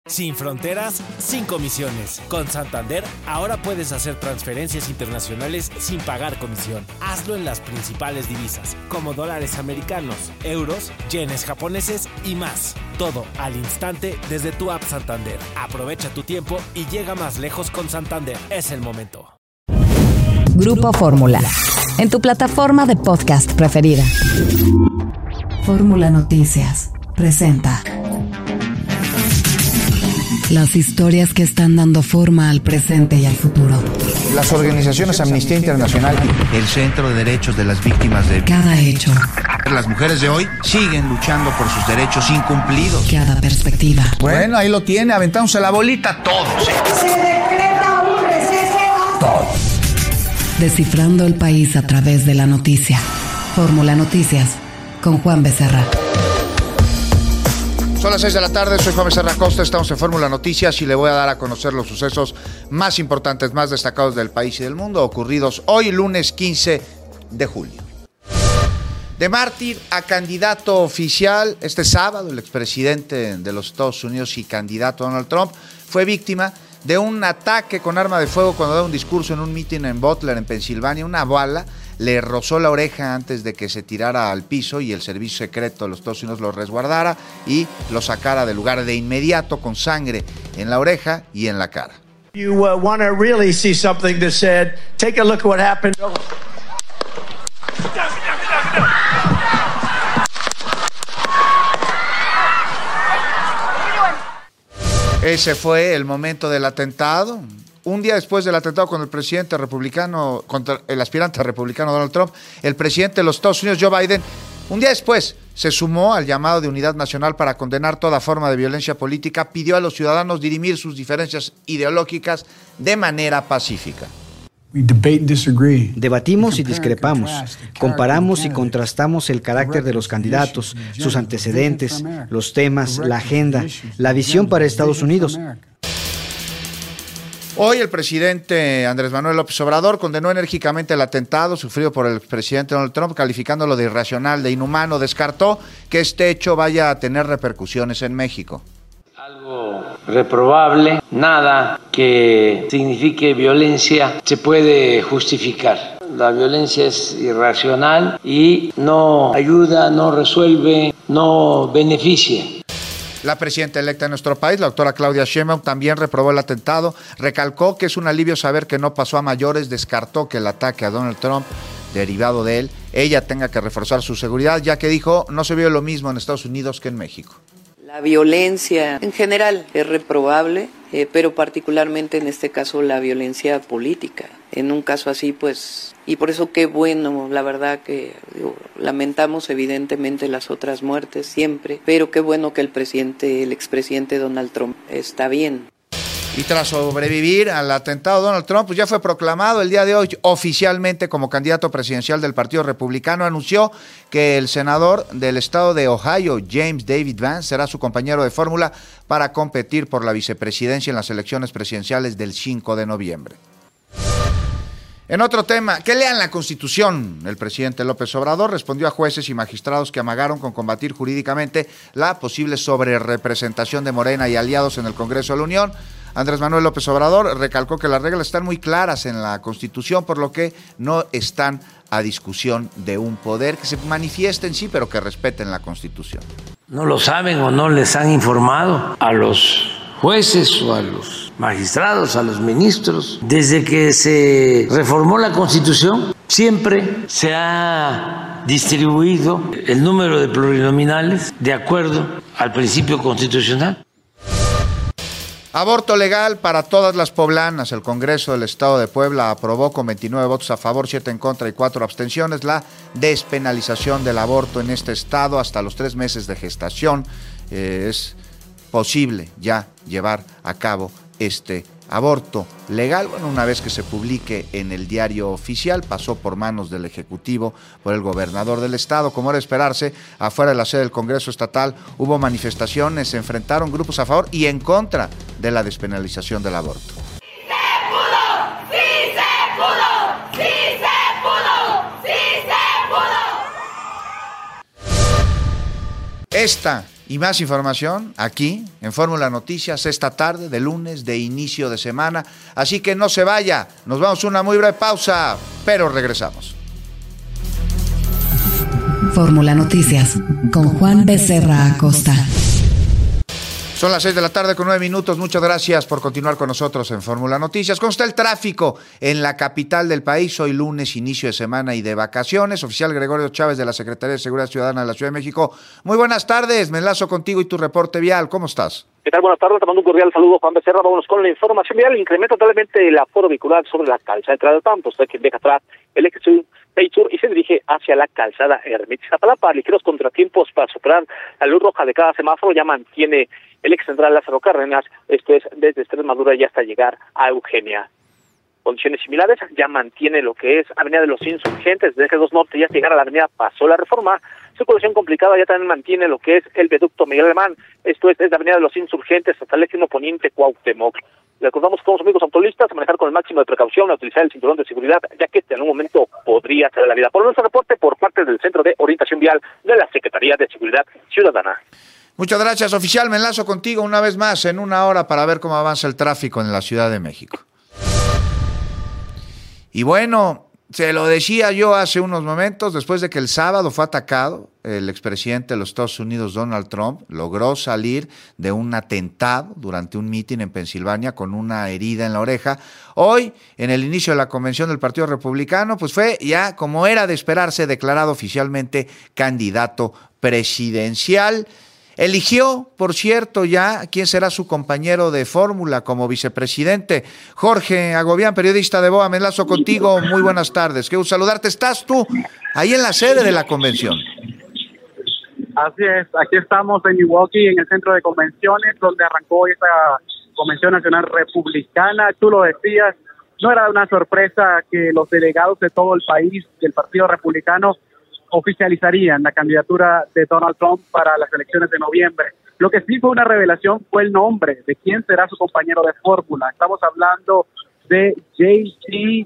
Sin fronteras, sin comisiones. Con Santander, ahora puedes hacer transferencias internacionales sin pagar comisión. Hazlo en las principales divisas, como dólares americanos, euros, yenes japoneses y más. Todo al instante desde tu app Santander. Aprovecha tu tiempo y llega más lejos con Santander. Es el momento. Grupo Fórmula. En tu plataforma de podcast preferida. Fórmula Noticias presenta las historias que están dando forma al presente y al futuro. Las organizaciones Amnistía Internacional, el Centro de Derechos de las Víctimas de... Cada hecho. Las mujeres de hoy siguen luchando por sus derechos incumplidos. Cada perspectiva. Bueno, ahí lo tiene, aventándose la bolita todos. Se decreta un receso. Todos. Descifrando el país a través de la noticia. Fórmula Noticias, con Juan Becerra. Son las 6 de la tarde, soy Juan Becerra Costa, estamos en Fórmula Noticias y le voy a dar a conocer los sucesos más importantes, más destacados del país y del mundo, ocurridos hoy, lunes 15 de julio. De mártir a candidato oficial, este sábado el expresidente de los Estados Unidos y candidato Donald Trump fue víctima de un ataque con arma de fuego cuando daba un discurso en un mitin en Butler, en Pensilvania. Una bala le rozó la oreja antes de que se tirara al piso y el servicio secreto de los Estados Unidos lo resguardara y lo sacara del lugar de inmediato con sangre en la oreja y en la cara. You want to really see something that said, take a look at what happened. Ese fue el momento del atentado. Un día después del atentado contra el presidente republicano, contra el aspirante republicano Donald Trump, el presidente de los Estados Unidos, Joe Biden, un día después se sumó al llamado de unidad nacional para condenar toda forma de violencia política, pidió a los ciudadanos dirimir sus diferencias ideológicas de manera pacífica. Debatimos y discrepamos, comparamos y contrastamos el carácter de los candidatos, sus antecedentes, los temas, la agenda, la visión para Estados Unidos. Hoy el presidente Andrés Manuel López Obrador condenó enérgicamente el atentado sufrido por el expresidente Donald Trump, calificándolo de irracional, de inhumano. Descartó que este hecho vaya a tener repercusiones en México. Algo reprobable, nada que signifique violencia se puede justificar. La violencia es irracional y no ayuda, no resuelve, no beneficia. La presidenta electa de nuestro país, la doctora Claudia Sheinbaum, también reprobó el atentado, recalcó que es un alivio saber que no pasó a mayores, descartó que el ataque a Donald Trump, derivado de él, ella tenga que reforzar su seguridad, ya que dijo, no se vio lo mismo en Estados Unidos que en México. La violencia en general es reprobable, pero particularmente en este caso la violencia política. En un caso así, pues, y por eso qué bueno, la verdad que lamentamos evidentemente las otras muertes siempre, pero qué bueno que el expresidente Donald Trump está bien. Y tras sobrevivir al atentado, Donald Trump pues ya fue proclamado el día de hoy oficialmente como candidato presidencial del Partido Republicano. Anunció que el senador del estado de Ohio, James David Vance, será su compañero de fórmula para competir por la vicepresidencia en las elecciones presidenciales del 5 de noviembre. En otro tema, que lean la Constitución. El presidente López Obrador respondió a jueces y magistrados que amagaron con combatir jurídicamente la posible sobrerepresentación de Morena y aliados en el Congreso de la Unión. Andrés Manuel López Obrador recalcó que las reglas están muy claras en la Constitución, por lo que no están a discusión de un poder, que se manifiesten sí, pero que respeten la Constitución. ¿No lo saben o no les han informado a los jueces o a los magistrados, a los ministros? Desde que se reformó la Constitución, siempre se ha distribuido el número de plurinominales de acuerdo al principio constitucional. Aborto legal para todas las poblanas. El Congreso del Estado de Puebla aprobó con 29 votos a favor, 7 en contra y 4 abstenciones la despenalización del aborto en este estado hasta los 3 meses de gestación. Es posible ya llevar a cabo este aborto legal. Bueno, una vez que se publique en el diario oficial, pasó por manos del Ejecutivo, por el gobernador del estado. Como era de esperarse, afuera de la sede del Congreso Estatal hubo manifestaciones, se enfrentaron grupos a favor y en contra de la despenalización del aborto. ¡Sí se pudo! ¡Sí se pudo! ¡Sí se pudo! ¡Sí se pudo! Esta y más información aquí en Fórmula Noticias esta tarde de lunes de inicio de semana. Así que no se vaya, nos vamos a una muy breve pausa, pero regresamos. Fórmula Noticias con Juan Becerra Acosta. Son las 6 de la tarde con 9 minutos. Muchas gracias por continuar con nosotros en Fórmula Noticias. ¿Cómo está el tráfico en la capital del país? Hoy lunes, inicio de semana y de vacaciones. Oficial Gregorio Chávez de la Secretaría de Seguridad Ciudadana de la Ciudad de México. Muy buenas tardes. Me enlazo contigo y tu reporte vial. ¿Cómo estás? ¿Qué tal? Buenas tardes. Te mando un cordial saludo, Juan Becerra. Vámonos con la información vial. Incrementa totalmente el aforo vehicular sobre la calzada de entrada del Pampa. Usted que deja atrás el eje sur y se dirige hacia la calzada Ermita Iztapalapa. Ligeros contratiempos para superar la luz roja de cada semáforo. Ya mantiene el eje central Lázaro Cárdenas, esto es desde Extremadura y hasta llegar a Eugenia. Condiciones similares, ya mantiene lo que es Avenida de los Insurgentes, desde Eje 2 Norte y hasta llegar a la Avenida Pasó la Reforma. Circulación complicada, ya también mantiene lo que es el viaducto Miguel Alemán, esto es desde Avenida de los Insurgentes hasta el Eje 1 Poniente Cuauhtémoc. Le recordamos a todos los amigos automovilistas a manejar con el máximo de precaución, a utilizar el cinturón de seguridad, ya que en un momento podría ser la vida. Por nuestro reporte por parte del Centro de Orientación Vial de la Secretaría de Seguridad Ciudadana. Muchas gracias, oficial. Me enlazo contigo una vez más en una hora para ver cómo avanza el tráfico en la Ciudad de México. Y bueno, se lo decía yo hace unos momentos, después de que el sábado fue atacado, el expresidente de los Estados Unidos, Donald Trump, logró salir de un atentado durante un mitin en Pensilvania con una herida en la oreja. Hoy, en el inicio de la convención del Partido Republicano, pues fue ya, como era de esperarse, declarado oficialmente candidato presidencial. Eligió, por cierto, ya quién será su compañero de fórmula como vicepresidente. Jorge Agobián, periodista de BOA, me enlazo contigo. Muy buenas tardes. Qué gusto saludarte. ¿Estás tú ahí en la sede de la convención? Así es, aquí estamos en Milwaukee, en el centro de convenciones, donde arrancó esta Convención Nacional Republicana. Tú lo decías, no era una sorpresa que los delegados de todo el país del Partido Republicano oficializarían la candidatura de Donald Trump para las elecciones de noviembre. Lo que sí fue una revelación fue el nombre de quién será su compañero de fórmula. Estamos hablando de J.D.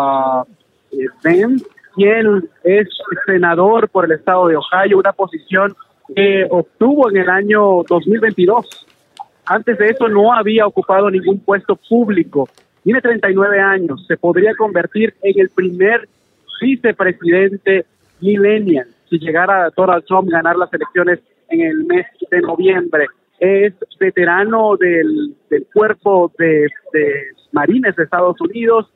Vance, quien es senador por el estado de Ohio, una posición que obtuvo en el año 2022. Antes de eso no había ocupado ningún puesto público. Tiene 39 años, se podría convertir en el primer vicepresidente millennial si llegara Donald Trump a ganar las elecciones en el mes de noviembre. Es veterano del cuerpo de marines de Estados Unidos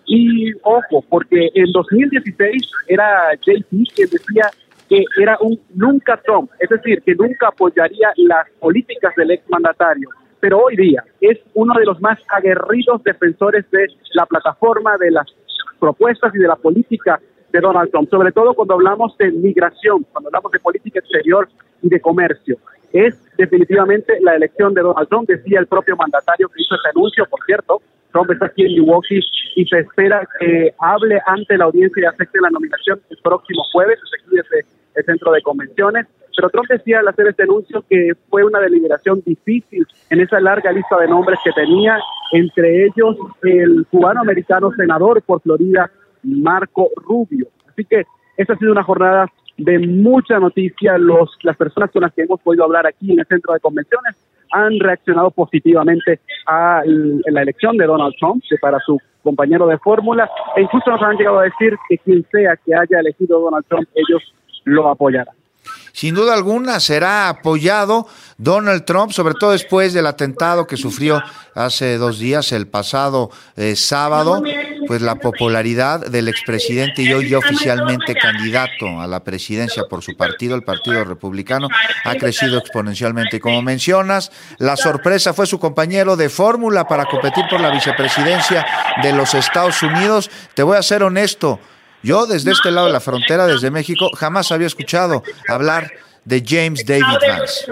y ojo, porque en 2016 era JT quien decía que era un nunca Trump, es decir, que nunca apoyaría las políticas del exmandatario, pero hoy día es uno de los más aguerridos defensores de la plataforma, de las propuestas y de la política de Donald Trump, sobre todo cuando hablamos de migración, cuando hablamos de política exterior y de comercio. Es definitivamente la elección de Donald Trump, decía el propio mandatario que hizo ese anuncio. Por cierto, Trump está aquí en Milwaukee y se espera que hable ante la audiencia y acepte la nominación el próximo jueves, aquí desde el centro de convenciones. Pero Trump decía al hacer este anuncio que fue una deliberación difícil en esa larga lista de nombres que tenía, entre ellos el cubano-americano senador por Florida, Marco Rubio. Así que esta ha sido una jornada de mucha noticia. Las personas con las que hemos podido hablar aquí en el centro de convenciones han reaccionado positivamente a la elección de Donald Trump para su compañero de fórmula, e incluso nos han llegado a decir que quien sea que haya elegido Donald Trump, ellos lo apoyarán. Sin duda alguna será apoyado Donald Trump, sobre todo después del atentado que sufrió hace 2 días, el pasado sábado. Pues la popularidad del expresidente y hoy ya oficialmente candidato a la presidencia por su partido, el Partido Republicano, ha crecido exponencialmente. Y como mencionas, la sorpresa fue su compañero de fórmula para competir por la vicepresidencia de los Estados Unidos. Te voy a ser honesto, yo desde este lado de la frontera, desde México, jamás había escuchado hablar de James David Vance.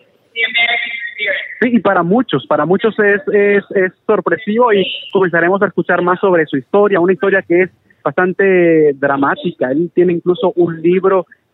Sí, y para muchos es sorpresivo, y comenzaremos a escuchar más sobre su historia, una historia que es bastante dramática. Él tiene incluso un libro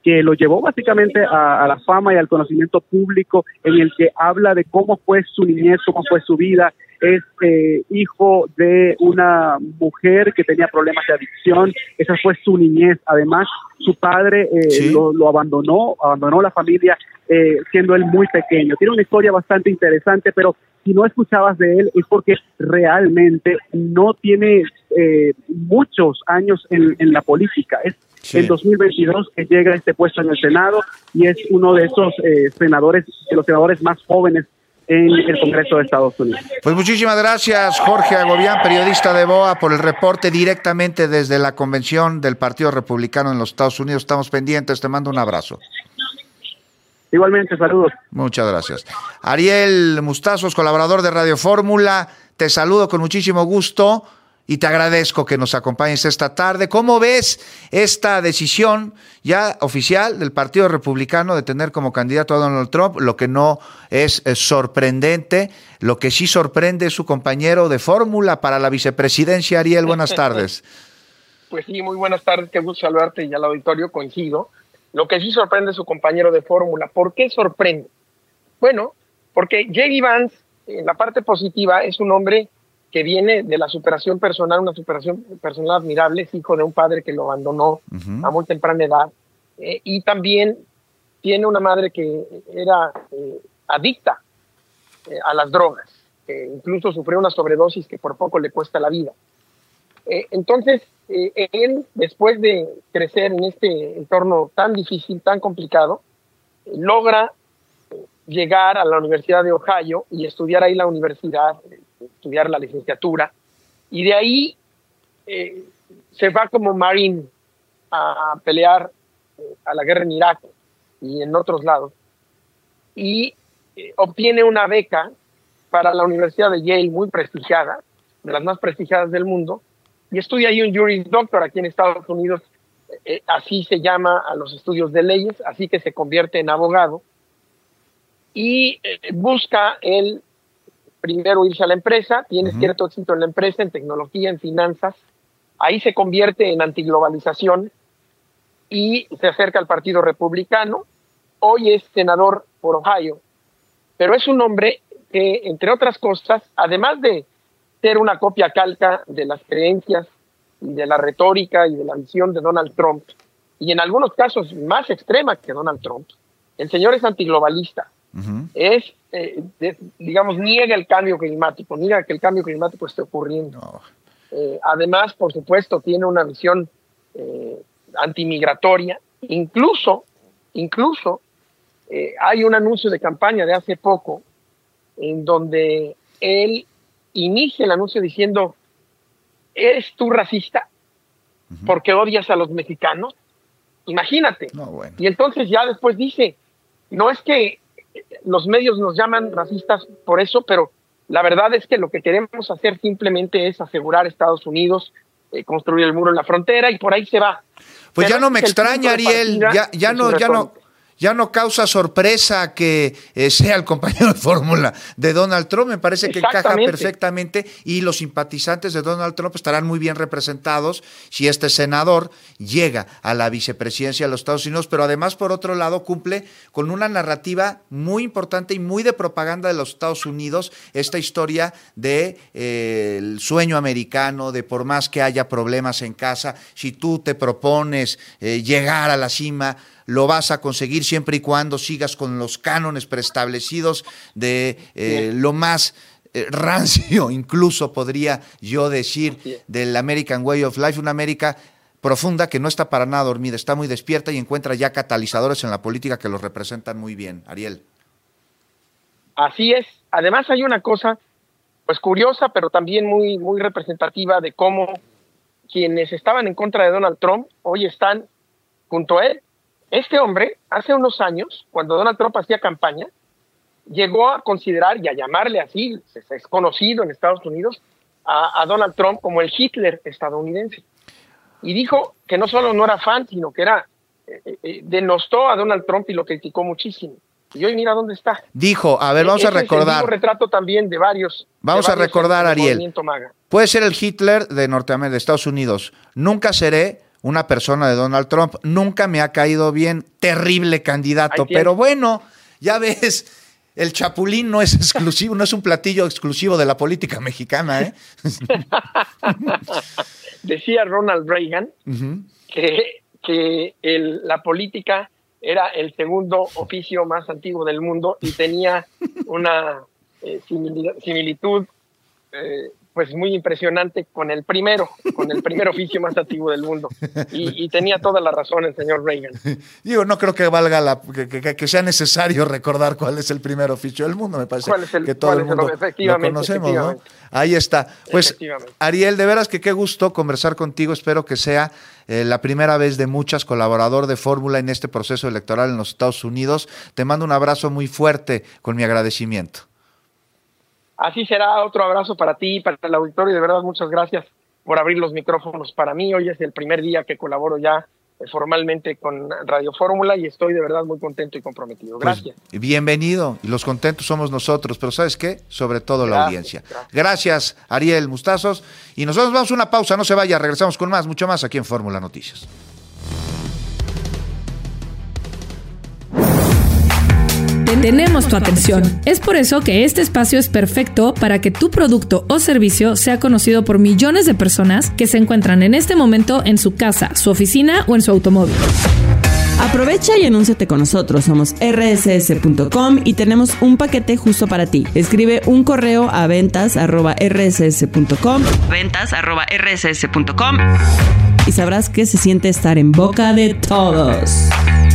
que lo llevó básicamente a la fama y al conocimiento público, en el que habla de cómo fue su niñez, cómo fue su vida. Es hijo de una mujer que tenía problemas de adicción, esa fue su niñez. Además, su padre lo abandonó la familia siendo él muy pequeño. Tiene una historia bastante interesante, pero si no escuchabas de él es porque realmente no tiene muchos años en la política. Es en 2022 que llega a este puesto en el Senado y es uno de esos senadores, de los senadores más jóvenes en el Congreso de Estados Unidos. Pues muchísimas gracias, Jorge Agobián, periodista de BOA, por el reporte directamente desde la convención del Partido Republicano en los Estados Unidos. Estamos pendientes, te mando un abrazo. Igualmente, saludos. Muchas gracias. Ariel Mustazos, colaborador de Radio Fórmula, te saludo con muchísimo gusto y te agradezco que nos acompañes esta tarde. ¿Cómo ves esta decisión ya oficial del Partido Republicano de tener como candidato a Donald Trump? Lo que no es sorprendente, lo que sí sorprende es su compañero de fórmula para la vicepresidencia. Ariel, buenas tardes. Pues sí, muy buenas tardes, qué gusto saludarte y al auditorio, coincido. Lo que sí sorprende es su compañero de fórmula. ¿Por qué sorprende? Bueno, porque J.D. Vance, en la parte positiva, es un hombre que viene de la superación personal, una superación personal admirable, es hijo de un padre que lo abandonó a muy temprana edad, y también tiene una madre que era adicta a las drogas, incluso sufrió una sobredosis que por poco le cuesta la vida. Entonces, él, después de crecer en este entorno tan difícil, tan complicado, logra llegar a la Universidad de Ohio y estudiar ahí la universidad, estudiar la licenciatura, y de ahí se va como Marine a pelear a la guerra en Irak y en otros lados, y obtiene una beca para la Universidad de Yale, muy prestigiada, de las más prestigiadas del mundo, y estudia ahí un Juris Doctor aquí en Estados Unidos, así se llama a los estudios de leyes, así que se convierte en abogado, y busca él primero irse a la empresa, tiene cierto éxito en la empresa, en tecnología, en finanzas, ahí se convierte en antiglobalización y se acerca al Partido Republicano. Hoy es senador por Ohio, pero es un hombre que, entre otras cosas, además de ser una copia calca de las creencias y de la retórica y de la visión de Donald Trump, y en algunos casos más extrema que Donald Trump, el señor es antiglobalista. Es, digamos, niega el cambio climático, niega que el cambio climático esté ocurriendo. Además, por supuesto, tiene una visión antimigratoria. Incluso hay un anuncio de campaña de hace poco en donde él inicia el anuncio diciendo: ¿eres tú racista porque odias a los mexicanos? Imagínate. Y entonces ya después dice, no es que los medios nos llaman racistas por eso, pero la verdad es que lo que queremos hacer simplemente es asegurar a Estados Unidos, construir el muro en la frontera, y por ahí se va. Pues pero ya no me extraña, Ariel, ya no causa sorpresa que sea el compañero de fórmula de Donald Trump. Me parece que encaja perfectamente y los simpatizantes de Donald Trump estarán muy bien representados si este senador llega a la vicepresidencia de los Estados Unidos, pero además, por otro lado, cumple con una narrativa muy importante y muy de propaganda de los Estados Unidos, esta historia de el sueño americano, de por más que haya problemas en casa, si tú te propones llegar a la cima, lo vas a conseguir siempre y cuando sigas con los cánones preestablecidos de lo más rancio, incluso podría yo decir, del American Way of Life, una América profunda que no está para nada dormida, está muy despierta y encuentra ya catalizadores en la política que los representan muy bien. Ariel. Así es. Además hay una cosa pues curiosa, pero también muy, muy representativa de cómo quienes estaban en contra de Donald Trump hoy están junto a él. Este hombre, hace unos años, cuando Donald Trump hacía campaña, llegó a considerar y a llamarle así, es conocido en Estados Unidos, a Donald Trump como el Hitler estadounidense. Y dijo que no solo no era fan, sino que denostó a Donald Trump y lo criticó muchísimo. Y hoy mira dónde está. Dijo, a ver, vamos a recordar. Es el retrato también de varios. Vamos a recordar, Ariel. Puede ser el Hitler de Norteamérica, de Estados Unidos. Nunca seré una persona de Donald Trump. Nunca me ha caído bien, terrible candidato, pero bueno, ya ves, el chapulín no es exclusivo, no es un platillo exclusivo de la política mexicana, ¿eh? Decía Ronald Reagan que la política era el segundo oficio más antiguo del mundo y tenía una similitud pues muy impresionante con el primer oficio más antiguo del mundo. Y tenía toda la razón el señor Reagan. Digo, no creo que valga que sea necesario recordar cuál es el primer oficio del mundo. Me parece que todo el mundo lo conocemos, ¿no? Ahí está. Pues, Ariel, de veras que qué gusto conversar contigo. Espero que sea la primera vez de muchas, colaborador de Fórmula en este proceso electoral en los Estados Unidos. Te mando un abrazo muy fuerte con mi agradecimiento. Así será, otro abrazo para ti y para el auditorio. De verdad, muchas gracias por abrir los micrófonos para mí. Hoy es el primer día que colaboro ya formalmente con Radio Fórmula y estoy de verdad muy contento y comprometido. Gracias. Pues, bienvenido, y los contentos somos nosotros, pero ¿sabes qué? Sobre todo la audiencia. Gracias, Ariel Mustazos. Y nosotros vamos a una pausa, no se vaya, regresamos con más, mucho más aquí en Fórmula Noticias. Tenemos tu atención. Es por eso que este espacio es perfecto para que tu producto o servicio sea conocido por millones de personas que se encuentran en este momento en su casa, su oficina o en su automóvil. Aprovecha y anúnciate con nosotros. Somos rss.com y tenemos un paquete justo para ti. Escribe un correo a ventas@rss.com y sabrás qué se siente estar en boca de todos.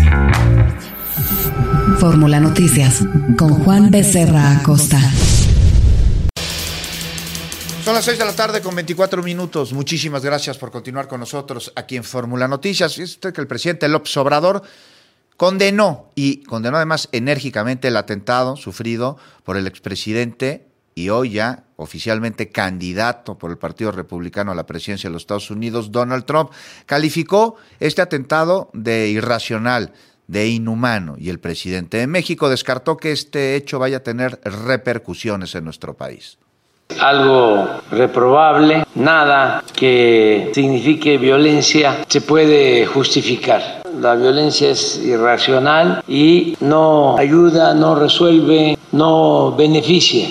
Fórmula Noticias con Juan Becerra Acosta. Son las 6 de la tarde con 24 minutos. Muchísimas gracias por continuar con nosotros aquí en Fórmula Noticias. Es usted que el presidente López Obrador condenó además enérgicamente el atentado sufrido por el expresidente y hoy ya oficialmente candidato por el Partido Republicano a la presidencia de los Estados Unidos, Donald Trump. Calificó este atentado de irracional, de inhumano, y el presidente de México descartó que este hecho vaya a tener repercusiones en nuestro país. Algo reprobable, nada que signifique violencia se puede justificar. La violencia es irracional y no ayuda, no resuelve, no beneficia.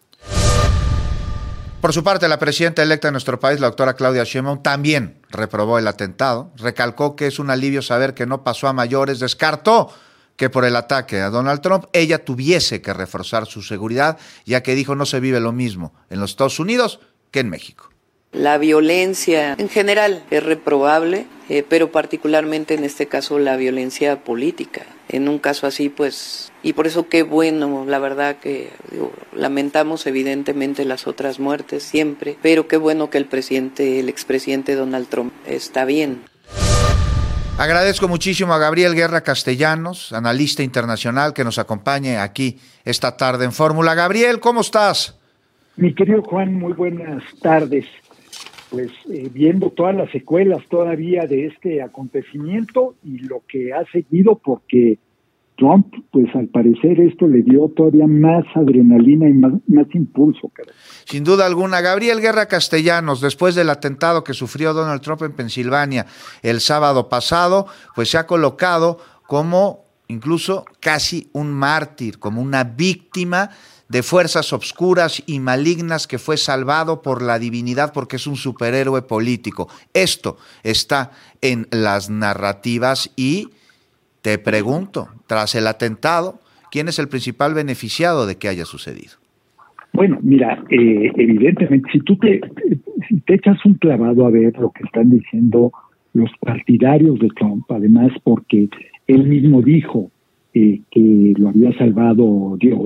Por su parte, la presidenta electa de nuestro país, la doctora Claudia Sheinbaum, también reprobó el atentado, recalcó que es un alivio saber que no pasó a mayores, descartó que por el ataque a Donald Trump ella tuviese que reforzar su seguridad, ya que dijo no se vive lo mismo en los Estados Unidos que en México. La violencia en general es reprobable, pero particularmente en este caso la violencia política. En un caso así, pues, y por eso qué bueno, la verdad que lamentamos evidentemente las otras muertes siempre, pero qué bueno que el expresidente Donald Trump está bien. Agradezco muchísimo a Gabriel Guerra Castellanos, analista internacional, que nos acompañe aquí esta tarde en Fórmula. Gabriel, ¿cómo estás? Mi querido Juan, muy buenas tardes. Pues viendo todas las secuelas todavía de este acontecimiento y lo que ha seguido, porque Trump, pues al parecer esto le dio todavía más adrenalina y más impulso. Caray. Sin duda alguna. Gabriel Guerra Castellanos, después del atentado que sufrió Donald Trump en Pensilvania el sábado pasado, pues se ha colocado como incluso casi un mártir, como una víctima de fuerzas obscuras y malignas que fue salvado por la divinidad porque es un superhéroe político. Esto está en las narrativas y te pregunto, tras el atentado, ¿quién es el principal beneficiado de que haya sucedido? Bueno, mira, evidentemente, si te echas un clavado a ver lo que están diciendo los partidarios de Trump, además porque él mismo dijo que lo había salvado Dios,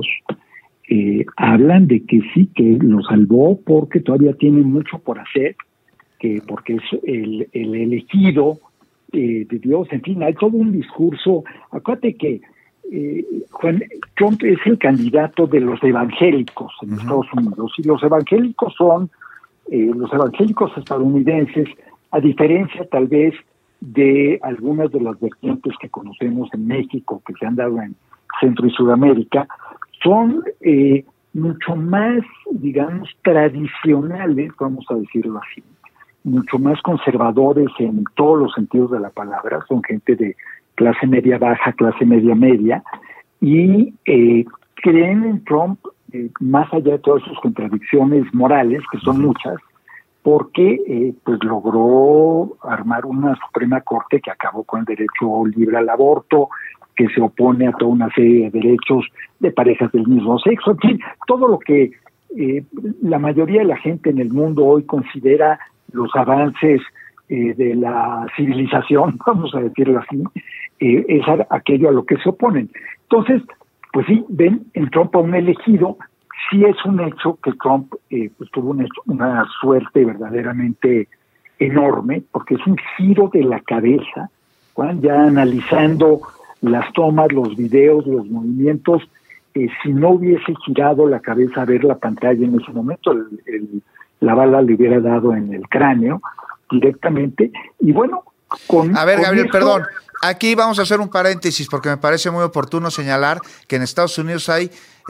hablan de que sí, que lo salvó porque todavía tiene mucho por hacer, que porque es el elegido de Dios. En fin, hay todo un discurso. Acuérdate que Juan, Trump es el candidato de los evangélicos en Estados Unidos, y los evangélicos son los evangélicos estadounidenses, a diferencia tal vez de algunas de las vertientes que conocemos en México, que se han dado en Centro y Sudamérica, son mucho más, digamos, tradicionales, vamos a decirlo así. mucho más conservadores en todos los sentidos de la palabra, son gente de clase media baja, clase media, y creen en Trump más allá de todas sus contradicciones morales, que son muchas, porque pues logró armar una Suprema Corte que acabó con el derecho libre al aborto, que se opone a toda una serie de derechos de parejas del mismo sexo, en fin, todo lo que la mayoría de la gente en el mundo hoy considera los avances de la civilización, vamos a decirlo así, es aquello a lo que se oponen. Entonces, pues sí, ven en Trump a un elegido. Sí es un hecho que Trump pues tuvo una suerte verdaderamente enorme, porque es un giro de la cabeza, Juan, ya analizando las tomas, los videos, los movimientos, si no hubiese girado la cabeza a ver la pantalla en ese momento, la bala le hubiera dado en el cráneo directamente, y bueno, A ver, Gabriel, perdón, aquí vamos a hacer un paréntesis porque me parece muy oportuno señalar que en Estados Unidos hay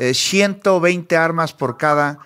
120 armas por cada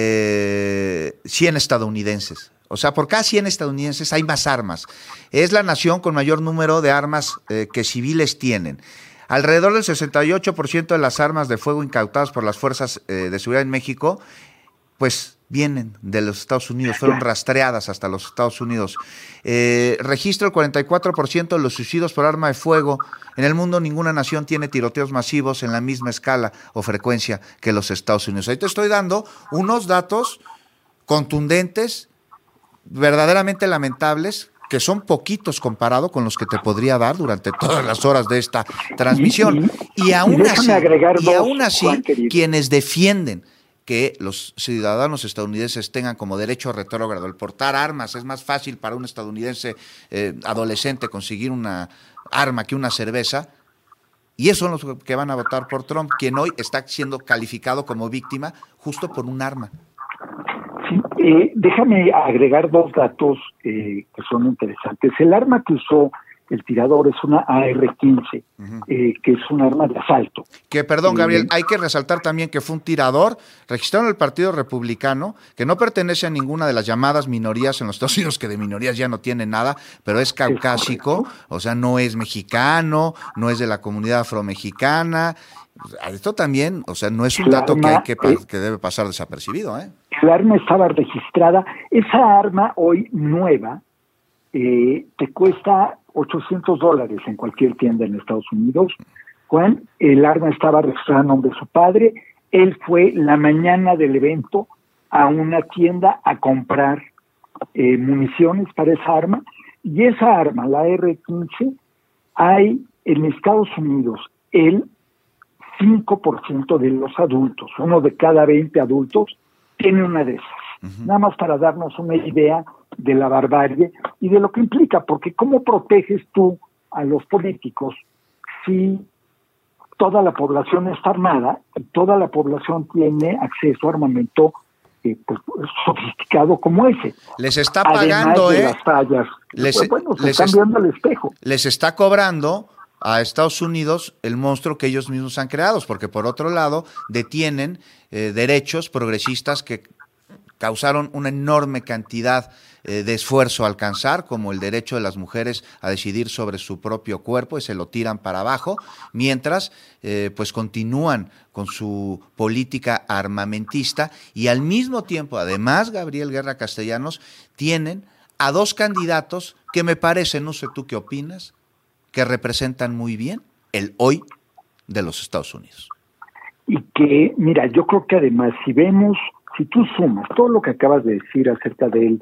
100 estadounidenses. O sea, por cada 100 estadounidenses hay más armas. Es la nación con mayor número de armas que civiles tienen. Alrededor del 68% de las armas de fuego incautadas por las fuerzas de seguridad en México, pues vienen de los Estados Unidos, fueron rastreadas hasta los Estados Unidos. Registra el 44% de los suicidios por arma de fuego. En el mundo ninguna nación tiene tiroteos masivos en la misma escala o frecuencia que los Estados Unidos. Ahí te estoy dando unos datos contundentes, verdaderamente lamentables, que son poquitos comparado con los que te podría dar durante todas las horas de esta transmisión. Y aún así, quienes defienden que los ciudadanos estadounidenses tengan como derecho retrógrado el portar armas, es más fácil para un estadounidense adolescente conseguir una arma que una cerveza, y esos son los que van a votar por Trump, quien hoy está siendo calificado como víctima justo por un arma. Sí, déjame agregar dos datos que son interesantes. El arma que usó el tirador es una AR-15, que es un arma de asalto. Que, perdón, Gabriel, hay que resaltar también que fue un tirador registrado en el Partido Republicano, que no pertenece a ninguna de las llamadas minorías en los Estados Unidos, que de minorías ya no tiene nada, pero es caucásico, o sea, no es mexicano, no es de la comunidad afromexicana. Esto también, o sea, no es un dato que debe pasar desapercibido, ¿eh? El arma estaba registrada. Esa arma hoy nueva te cuesta $800 en cualquier tienda en Estados Unidos. Juan, el arma estaba registrada a nombre de su padre. Él fue la mañana del evento a una tienda a comprar municiones para esa arma. Y esa arma, la R-15, hay en Estados Unidos el 5% de los adultos, uno de cada 20 adultos, tiene una de esas. Nada más para darnos una idea de la barbarie y de lo que implica, porque ¿cómo proteges tú a los políticos si toda la población está armada y toda la población tiene acceso a armamento pues, sofisticado como ese? Les está pagando, las fallas. Se están viendo al espejo. Les está cobrando a Estados Unidos el monstruo que ellos mismos han creado, porque por otro lado detienen derechos progresistas que causaron una enorme cantidad de esfuerzo a alcanzar, como el derecho de las mujeres a decidir sobre su propio cuerpo, y se lo tiran para abajo, mientras pues continúan con su política armamentista, y al mismo tiempo, además, Gabriel Guerra Castellanos, tienen a dos candidatos que me parecen, no sé tú qué opinas, que representan muy bien el hoy de los Estados Unidos. Y que, mira, yo creo que además, si tú sumas todo lo que acabas de decir acerca del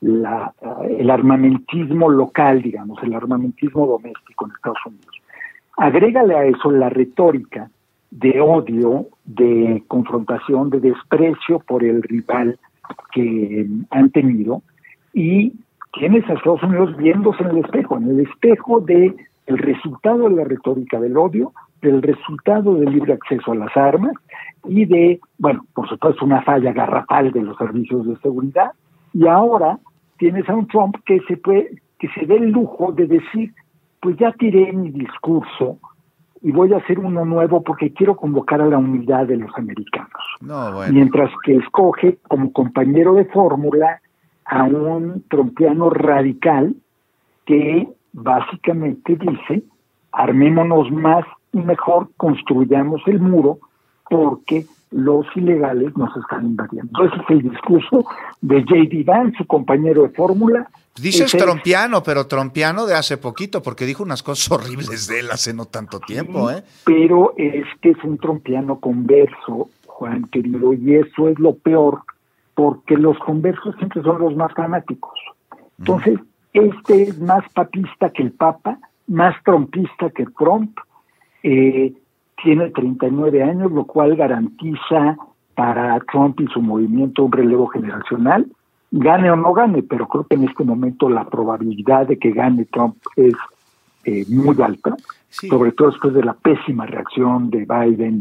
el armamentismo local, digamos, el armamentismo doméstico en Estados Unidos, agrégale a eso la retórica de odio, de confrontación, de desprecio por el rival que han tenido, y tienes a Estados Unidos viéndose en el espejo de el resultado de la retórica del odio, del resultado del libre acceso a las armas y de, bueno, por supuesto, una falla garrafal de los servicios de seguridad. Y ahora tienes a un Trump que se dé el lujo de decir, pues ya tiré mi discurso y voy a hacer uno nuevo porque quiero convocar a la unidad de los americanos. No, bueno. Mientras que escoge como compañero de fórmula a un trumpiano radical que básicamente dice, armémonos más y mejor, construyamos el muro porque los ilegales nos están invadiendo. Ese es el discurso de J.D. Vance, su compañero de fórmula. Dices trompiano, pero trompiano de hace poquito, porque dijo unas cosas horribles de él hace no tanto tiempo, ¿eh? Pero es que es un trompiano converso, Juan querido, y eso es lo peor, porque los conversos siempre son los más fanáticos. Entonces, este es más papista que el Papa, más trumpista que Trump, tiene 39 años, lo cual garantiza para Trump y su movimiento un relevo generacional, gane o no gane, pero creo que en este momento la probabilidad de que gane Trump es muy alta, sobre todo después de la pésima reacción de Biden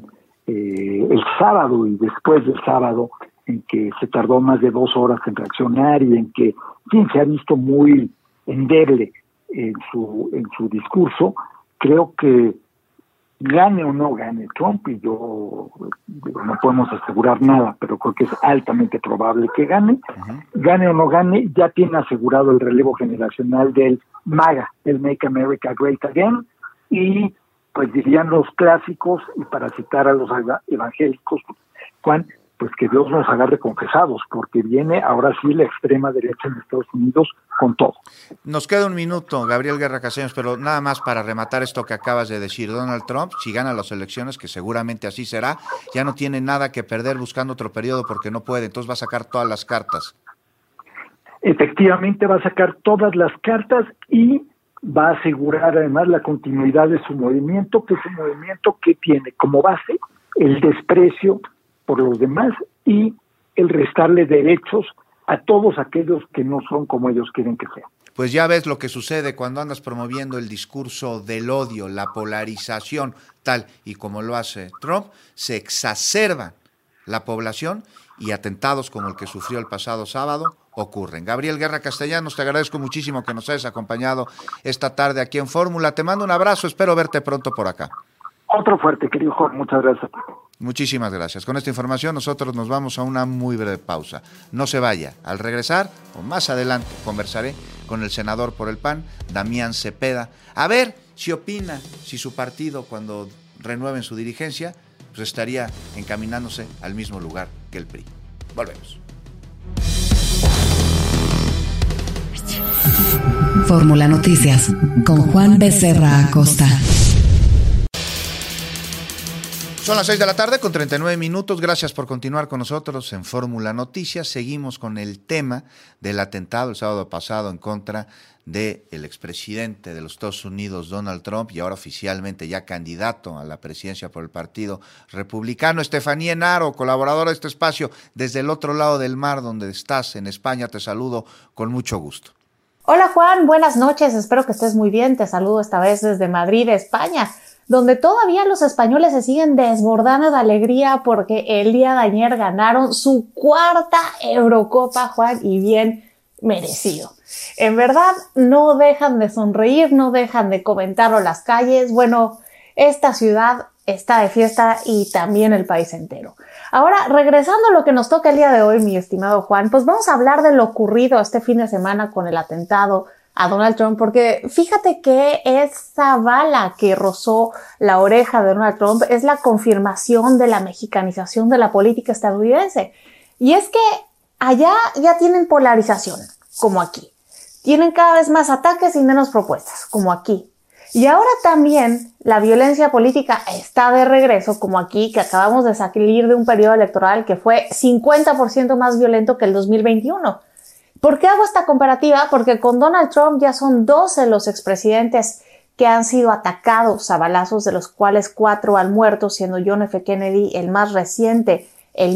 el sábado y después del sábado, en que se tardó más de 2 horas en reaccionar y en que, en fin, se ha visto muy endeble en su discurso. Creo que gane o no gane Trump, y yo no podemos asegurar nada, pero creo que es altamente probable que gane. Gane o no gane, ya tiene asegurado el relevo generacional del MAGA, el Make America Great Again, y pues dirían los clásicos, y para citar a los evangélicos, Juan, pues que Dios nos agarre confesados, porque viene ahora sí la extrema derecha en Estados Unidos con todo. Nos queda un minuto, Gabriel Guerra Castellanos, pero nada más para rematar esto que acabas de decir. Donald Trump, si gana las elecciones, que seguramente así será, ya no tiene nada que perder buscando otro periodo porque no puede, entonces va a sacar todas las cartas. Efectivamente va a sacar todas las cartas y va a asegurar además la continuidad de su movimiento, que es un movimiento que tiene como base el desprecio por los demás y el restarle derechos a todos aquellos que no son como ellos quieren que sean. Pues ya ves lo que sucede cuando andas promoviendo el discurso del odio, la polarización, tal y como lo hace Trump, se exacerba la población y atentados como el que sufrió el pasado sábado ocurren. Gabriel Guerra Castellanos, te agradezco muchísimo que nos hayas acompañado esta tarde aquí en Fórmula. Te mando un abrazo, espero verte pronto por acá. Otro fuerte, querido Jorge, muchas gracias. Muchísimas gracias. Con esta información nosotros nos vamos a una muy breve pausa. No se vaya. Al regresar, o más adelante, conversaré con el senador por el PAN, Damián Cepeda, a ver si opina, si su partido, cuando renueven su dirigencia, pues estaría encaminándose al mismo lugar que el PRI. Volvemos. Fórmula Noticias, con Juan Becerra Acosta. Son las 6 de la tarde con 39 minutos. Gracias por continuar con nosotros en Fórmula Noticias. Seguimos con el tema del atentado el sábado pasado en contra del expresidente de los Estados Unidos, Donald Trump, y ahora oficialmente ya candidato a la presidencia por el Partido Republicano. Estefanía Enaro, colaboradora de este espacio desde el otro lado del mar, donde estás, en España. Te saludo con mucho gusto. Hola Juan, buenas noches. Espero que estés muy bien. Te saludo esta vez desde Madrid, España, donde todavía los españoles se siguen desbordando de alegría porque el día de ayer ganaron su 4ª Eurocopa, Juan, y bien merecido. En verdad, no dejan de sonreír, no dejan de comentarlo en las calles. Bueno, esta ciudad está de fiesta y también el país entero. Ahora, regresando a lo que nos toca el día de hoy, mi estimado Juan, pues vamos a hablar de lo ocurrido este fin de semana con el atentado a Donald Trump, porque fíjate que esa bala que rozó la oreja de Donald Trump es la confirmación de la mexicanización de la política estadounidense. Y es que allá ya tienen polarización, como aquí. Tienen cada vez más ataques y menos propuestas, como aquí. Y ahora también la violencia política está de regreso, como aquí, que acabamos de salir de un periodo electoral que fue 50% más violento que el 2021. ¿Por qué hago esta comparativa? Porque con Donald Trump ya son 12 los expresidentes que han sido atacados a balazos, de los cuales 4 han muerto, siendo John F. Kennedy el más reciente, en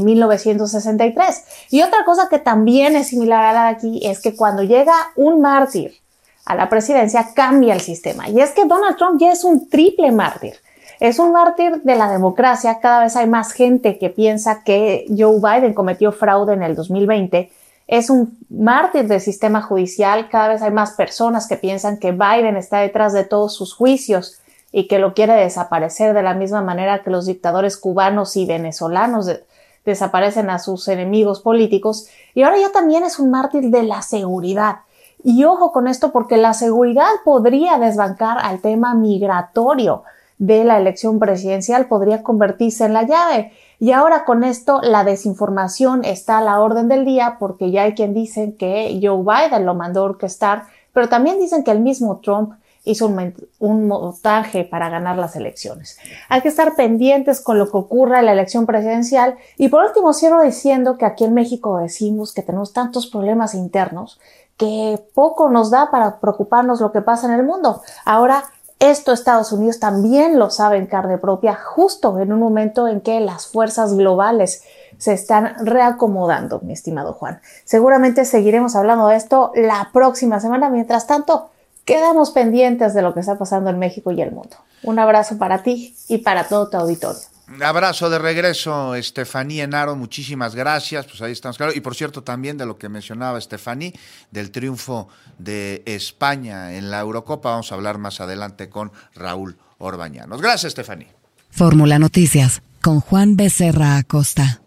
1963. Y otra cosa que también es similar a la de aquí es que cuando llega un mártir a la presidencia cambia el sistema. Y es que Donald Trump ya es un triple mártir. Es un mártir de la democracia. Cada vez hay más gente que piensa que Joe Biden cometió fraude en el 2020. Es un mártir del sistema judicial. Cada vez hay más personas que piensan que Biden está detrás de todos sus juicios y que lo quiere desaparecer de la misma manera que los dictadores cubanos y venezolanos desaparecen a sus enemigos políticos y ahora ya también es un mártir de la seguridad. Y ojo con esto porque la seguridad podría desbancar al tema migratorio de la elección presidencial, podría convertirse en la llave. Y ahora con esto la desinformación está a la orden del día porque ya hay quien dice que Joe Biden lo mandó a orquestar, pero también dicen que el mismo Trump hizo un montaje para ganar las elecciones. Hay que estar pendientes con lo que ocurra en la elección presidencial. Y por último cierro diciendo que aquí en México decimos que tenemos tantos problemas internos que poco nos da para preocuparnos lo que pasa en el mundo. Ahora, esto Estados Unidos también lo sabe en carne propia, justo en un momento en que las fuerzas globales se están reacomodando, mi estimado Juan. Seguramente seguiremos hablando de esto la próxima semana. Mientras tanto, quedamos pendientes de lo que está pasando en México y el mundo. Un abrazo para ti y para todo tu auditorio. Un abrazo de regreso, Estefanía Enaro, muchísimas gracias, pues ahí estamos claros. Y por cierto, también de lo que mencionaba Estefanía, del triunfo de España en la Eurocopa, vamos a hablar más adelante con Raúl Orbañanos. Gracias, Estefanía. Fórmula Noticias, con Juan Becerra Acosta.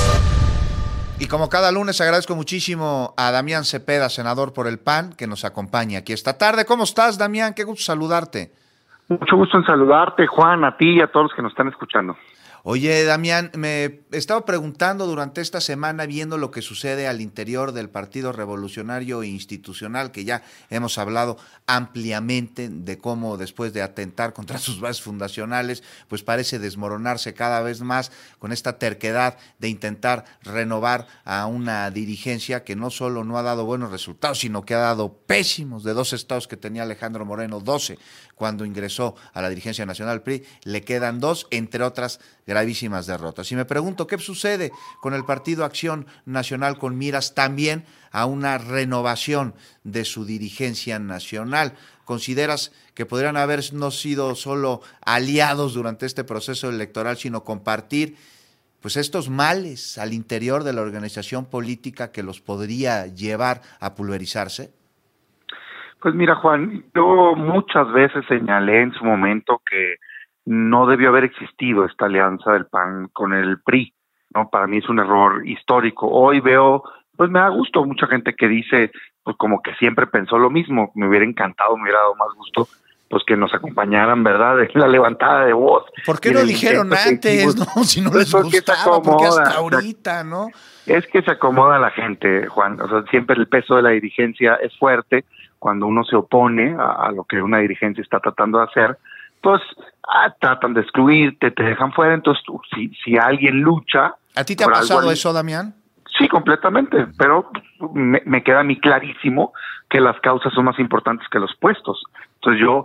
Y como cada lunes, agradezco muchísimo a Damián Cepeda, senador por el PAN, que nos acompaña aquí esta tarde. ¿Cómo estás, Damián? Qué gusto saludarte. Mucho gusto en saludarte, Juan, a ti y a todos los que nos están escuchando. Oye, Damián, me he estado preguntando durante esta semana, viendo lo que sucede al interior del Partido Revolucionario Institucional, que ya hemos hablado ampliamente de cómo después de atentar contra sus bases fundacionales, pues parece desmoronarse cada vez más con esta terquedad de intentar renovar a una dirigencia que no solo no ha dado buenos resultados, sino que ha dado pésimos. De 12 estados que tenía Alejandro Moreno, 12 cuando ingresó a la dirigencia nacional PRI, le quedan 2, entre otras gravísimas derrotas. Y me pregunto, ¿qué sucede con el Partido Acción Nacional con miras también a una renovación de su dirigencia nacional? ¿Consideras que podrían haber no sido solo aliados durante este proceso electoral, sino compartir pues estos males al interior de la organización política que los podría llevar a pulverizarse? Pues mira, Juan, yo muchas veces señalé en su momento que no debió haber existido esta alianza del PAN con el PRI, ¿no? Para mí es un error histórico. Hoy veo, pues me da gusto, mucha gente que dice, pues como que siempre pensó lo mismo. Me hubiera encantado, me hubiera dado más gusto, pues que nos acompañaran, ¿verdad? En la levantada de voz. ¿Por qué no dijeron antes, no? Si no les gustaba, porque hasta ahorita, ¿no? Es que se acomoda la gente, Juan. O sea, siempre el peso de la dirigencia es fuerte. Cuando uno se opone a lo que una dirigencia está tratando de hacer, pues tratan de excluirte, te dejan fuera. Entonces, si alguien lucha... ¿A ti te ha pasado eso, Damián? Sí, completamente, pero me queda a mí clarísimo que las causas son más importantes que los puestos. Entonces yo,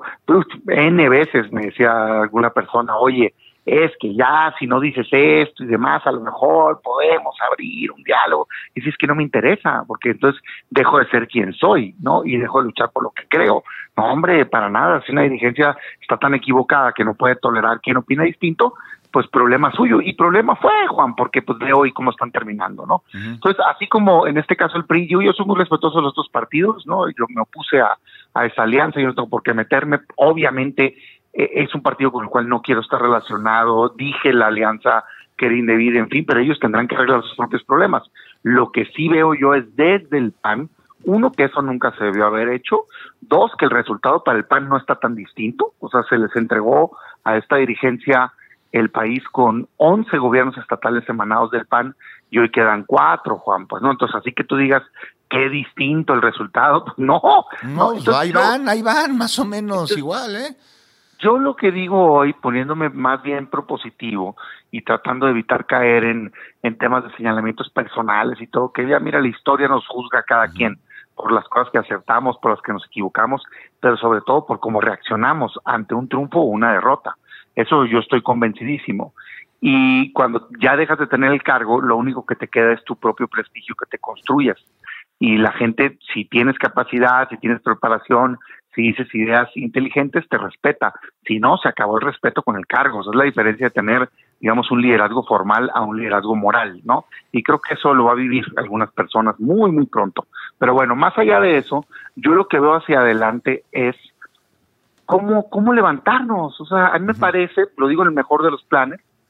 N veces me decía alguna persona, oye, es que ya si no dices esto y demás, a lo mejor podemos abrir un diálogo. Y si es que no me interesa, porque entonces dejo de ser quien soy, ¿no? Y dejo de luchar por lo que creo. No, hombre, para nada. Si una dirigencia está tan equivocada que no puede tolerar quien opina distinto, pues problema suyo. Y problema fue, Juan, porque pues veo hoy cómo están terminando, ¿no? Uh-huh. Entonces, así como en este caso el PRI, yo soy muy respetuoso de los otros partidos, ¿no? Yo me opuse a esa alianza, yo no tengo por qué meterme. Obviamente, es un partido con el cual no quiero estar relacionado. Dije la alianza que era indebida, en fin, pero ellos tendrán que arreglar sus propios problemas. Lo que sí veo yo es desde el PAN, uno, que eso nunca se debió haber hecho. Dos, que el resultado para el PAN no está tan distinto. O sea, se les entregó a esta dirigencia el país con 11 gobiernos estatales emanados del PAN y hoy quedan 4, Juan, pues no, entonces así que tú digas qué distinto el resultado, pues no. Entonces, ahí van, más o menos entonces, igual, ¿eh? Yo lo que digo hoy, poniéndome más bien propositivo y tratando de evitar caer en temas de señalamientos personales y todo, que ya mira, la historia nos juzga a cada quien por las cosas que acertamos, por las que nos equivocamos, pero sobre todo por cómo reaccionamos ante un triunfo o una derrota. Eso yo estoy convencidísimo. Y cuando ya dejas de tener el cargo, lo único que te queda es tu propio prestigio que te construyas. Y la gente, si tienes capacidad, si tienes preparación, si dices ideas inteligentes, te respeta. Si no, se acabó el respeto con el cargo. Esa es la diferencia de tener, digamos, un liderazgo formal a un liderazgo moral, ¿no? Y creo que eso lo va a vivir algunas personas muy, muy pronto. Pero bueno, más allá de eso, yo lo que veo hacia adelante es ¿Cómo levantarnos? O sea, a mí me parece, lo digo en el mejor de los planes,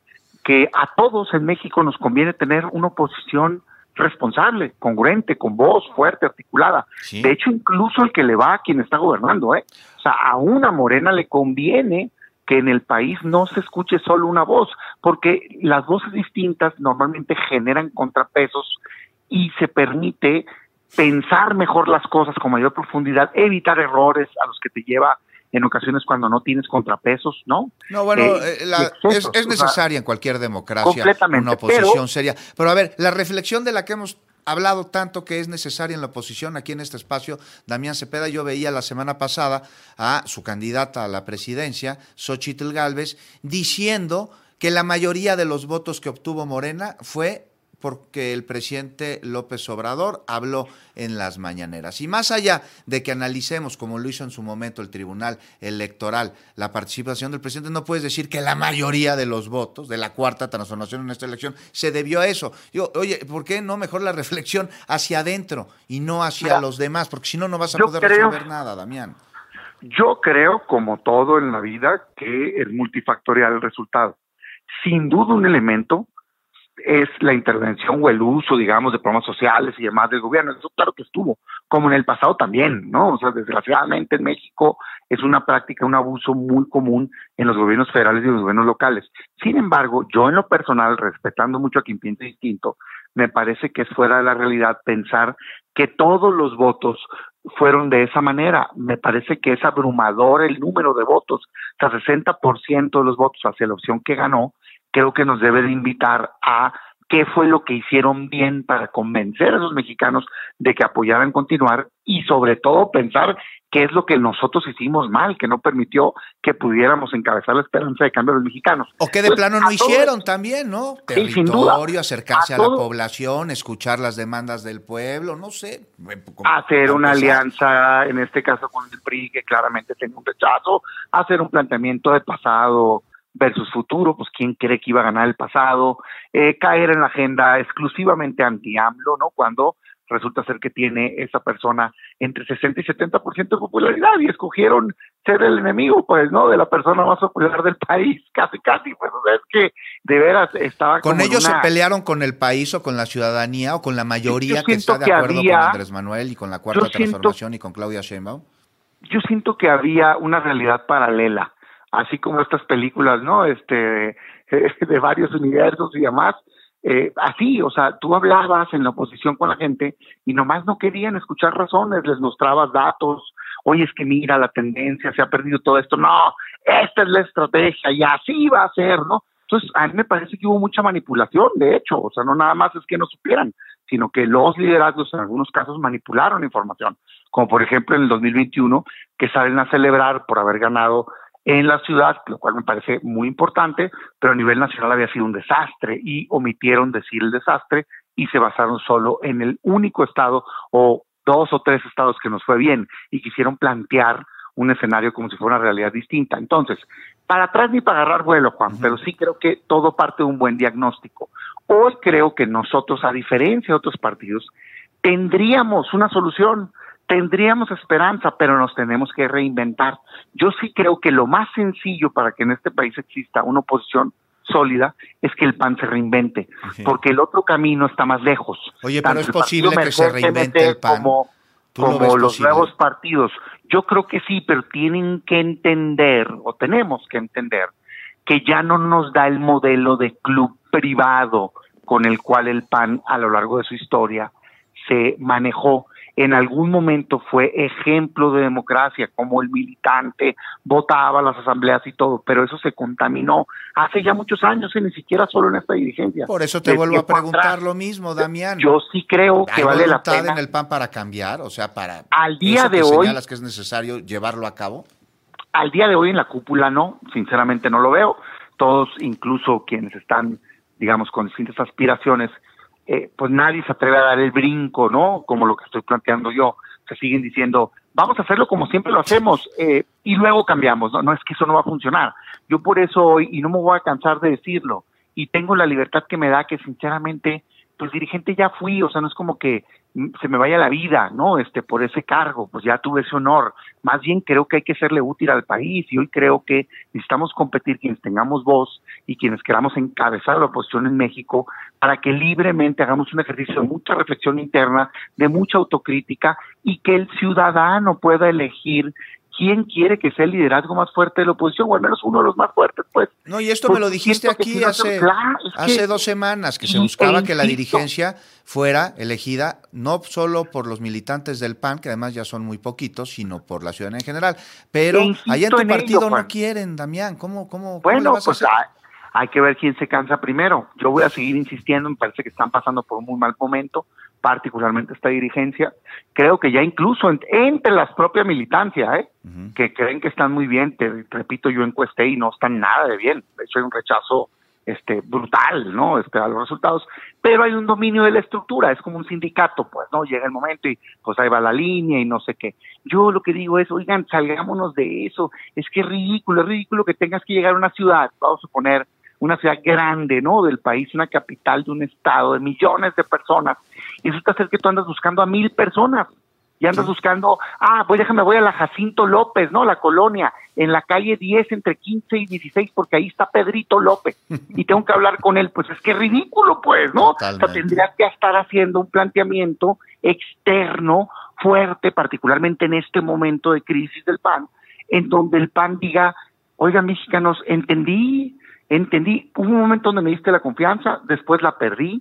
que a todos en México nos conviene tener una oposición responsable, congruente, con voz fuerte, articulada. Sí. De hecho, incluso el que le va a quien está gobernando, O sea, a una Morena le conviene que en el país no se escuche solo una voz, porque las voces distintas normalmente generan contrapesos y se permite pensar mejor las cosas con mayor profundidad, evitar errores a los que te lleva en ocasiones cuando no tienes contrapesos, ¿no? No, bueno, es necesaria en cualquier democracia una oposición seria. Pero a ver, la reflexión de la que hemos hablado tanto que es necesaria en la oposición aquí en este espacio, Damián Cepeda, yo veía la semana pasada a su candidata a la presidencia, Xóchitl Gálvez, diciendo que la mayoría de los votos que obtuvo Morena fue porque el presidente López Obrador habló en las mañaneras. Y más allá de que analicemos, como lo hizo en su momento el Tribunal Electoral, la participación del presidente, no puedes decir que la mayoría de los votos de la cuarta transformación en esta elección se debió a eso. Digo, oye, ¿por qué no mejor la reflexión hacia adentro y no hacia los demás? Porque si no, no vas a poder resolver nada, Damián. Yo creo, como todo en la vida, que es multifactorial el resultado. Sin duda un elemento es la intervención o el uso, digamos, de programas sociales y demás del gobierno. Eso claro que estuvo, como en el pasado también, ¿no? O sea, desgraciadamente en México es una práctica, un abuso muy común en los gobiernos federales y los gobiernos locales. Sin embargo, yo en lo personal, respetando mucho a quien piense distinto, me parece que es fuera de la realidad pensar que todos los votos fueron de esa manera. Me parece que es abrumador el número de votos, o sea, 60% de los votos hacia la opción que ganó. Creo que nos debe de invitar a qué fue lo que hicieron bien para convencer a esos mexicanos de que apoyaran continuar y sobre todo pensar qué es lo que nosotros hicimos mal, que no permitió que pudiéramos encabezar la esperanza de cambio de los mexicanos. O que de plano no hicieron también, ¿no? Sí, sin duda. Acercarse a la población, escuchar las demandas del pueblo, no sé. Hacer una alianza, en este caso con el PRI, que claramente tenía un rechazo, hacer un planteamiento de pasado versus futuro, pues quién cree que iba a ganar el pasado, caer en la agenda exclusivamente anti-AMLO, ¿no? Cuando resulta ser que tiene esa persona entre 60 y 70% de popularidad y escogieron ser el enemigo, pues, ¿no? De la persona más popular del país, casi, pues, o sea, es que de veras estaba ¿Con ellos se pelearon con el país o con la ciudadanía o con la mayoría que está de acuerdo con Andrés Manuel y con la Cuarta Transformación y con Claudia Sheinbaum? Yo siento que había una realidad paralela, así como estas películas, ¿no? De varios universos y demás, así, o sea, tú hablabas en la oposición con la gente y nomás no querían escuchar razones, les mostrabas datos, oye, es que mira la tendencia, se ha perdido todo esto, no, esta es la estrategia y así va a ser, ¿no? Entonces, a mí me parece que hubo mucha manipulación, de hecho, o sea, no nada más es que no supieran, sino que los liderazgos en algunos casos manipularon información, como por ejemplo en el 2021, que salen a celebrar por haber ganado en la ciudad, lo cual me parece muy importante, pero a nivel nacional había sido un desastre y omitieron decir el desastre y se basaron solo en el único estado o 2 o 3 estados que nos fue bien y quisieron plantear un escenario como si fuera una realidad distinta. Entonces, para atrás ni para agarrar vuelo, Juan, pero sí creo que todo parte de un buen diagnóstico. Hoy creo que nosotros, a diferencia de otros partidos, tendríamos una solución, tendríamos esperanza, pero nos tenemos que reinventar. Yo sí creo que lo más sencillo para que en este país exista una oposición sólida es que el PAN se reinvente, porque el otro camino está más lejos. Oye, pero es posible que se reinvente el PAN. Como los nuevos partidos. Yo creo que sí, pero tienen que entender, o tenemos que entender, que ya no nos da el modelo de club privado con el cual el PAN a lo largo de su historia se manejó. En algún momento fue ejemplo de democracia, como el militante votaba a las asambleas y todo, pero eso se contaminó hace ya muchos años y ni siquiera solo en esta dirigencia. Por eso te vuelvo a preguntar lo mismo, Damián. Yo sí creo que vale la pena. ¿Hay voluntad en el PAN para cambiar? O sea, para al día de hoy señalas que es necesario llevarlo a cabo. Al día de hoy en la cúpula no, sinceramente no lo veo. Todos, incluso quienes están, digamos, con distintas aspiraciones, pues nadie se atreve a dar el brinco, ¿no? Como lo que estoy planteando yo. Se siguen diciendo, vamos a hacerlo como siempre lo hacemos, y luego cambiamos. No, es que eso no va a funcionar. Yo por eso hoy, y no me voy a cansar de decirlo, y tengo la libertad que me da que sinceramente pues dirigente ya fui, o sea, no es como que se me vaya la vida, ¿no? Por ese cargo, pues ya tuve ese honor. Más bien creo que hay que serle útil al país, y hoy creo que necesitamos competir quienes tengamos voz y quienes queramos encabezar la oposición en México, para que libremente hagamos un ejercicio de mucha reflexión interna, de mucha autocrítica, y que el ciudadano pueda elegir quién quiere que sea el liderazgo más fuerte de la oposición, o al menos uno de los más fuertes, pues. No, y esto me lo dijiste aquí hace 2 semanas, que se buscaba que la dirigencia fuera elegida no solo por los militantes del PAN, que además ya son muy poquitos, sino por la ciudadanía en general. Pero allá en tu partido no quieren, Damián. ¿Cómo bueno, le vas a hacer? Hay que ver quién se cansa primero. Yo voy a seguir insistiendo, me parece que están pasando por un muy mal momento, particularmente esta dirigencia. Creo que ya incluso entre las propias militancias, que creen que están muy bien, te repito, yo encuesté y no están nada de bien. De hecho hay un rechazo brutal, ¿no? A los resultados, pero hay un dominio de la estructura, es como un sindicato, pues, ¿no? Llega el momento y pues ahí va la línea y no sé qué. Yo lo que digo es, oigan, salgámonos de eso, es que es ridículo que tengas que llegar a una ciudad, vamos a suponer, una ciudad grande, ¿no? Del país, una capital de un estado de millones de personas, y resulta ser que tú andas buscando a 1,000 personas, y andas buscando, voy a la Jacinto López, ¿no? La colonia, en la calle 10, entre 15 y 16, porque ahí está Pedrito López, y tengo que hablar con él, pues es que es ridículo, pues, ¿no? Totalmente. O sea, tendrías que estar haciendo un planteamiento externo fuerte, particularmente en este momento de crisis del PAN, en donde el PAN diga, oigan, mexicanos, entendí, hubo un momento donde me diste la confianza, después la perdí,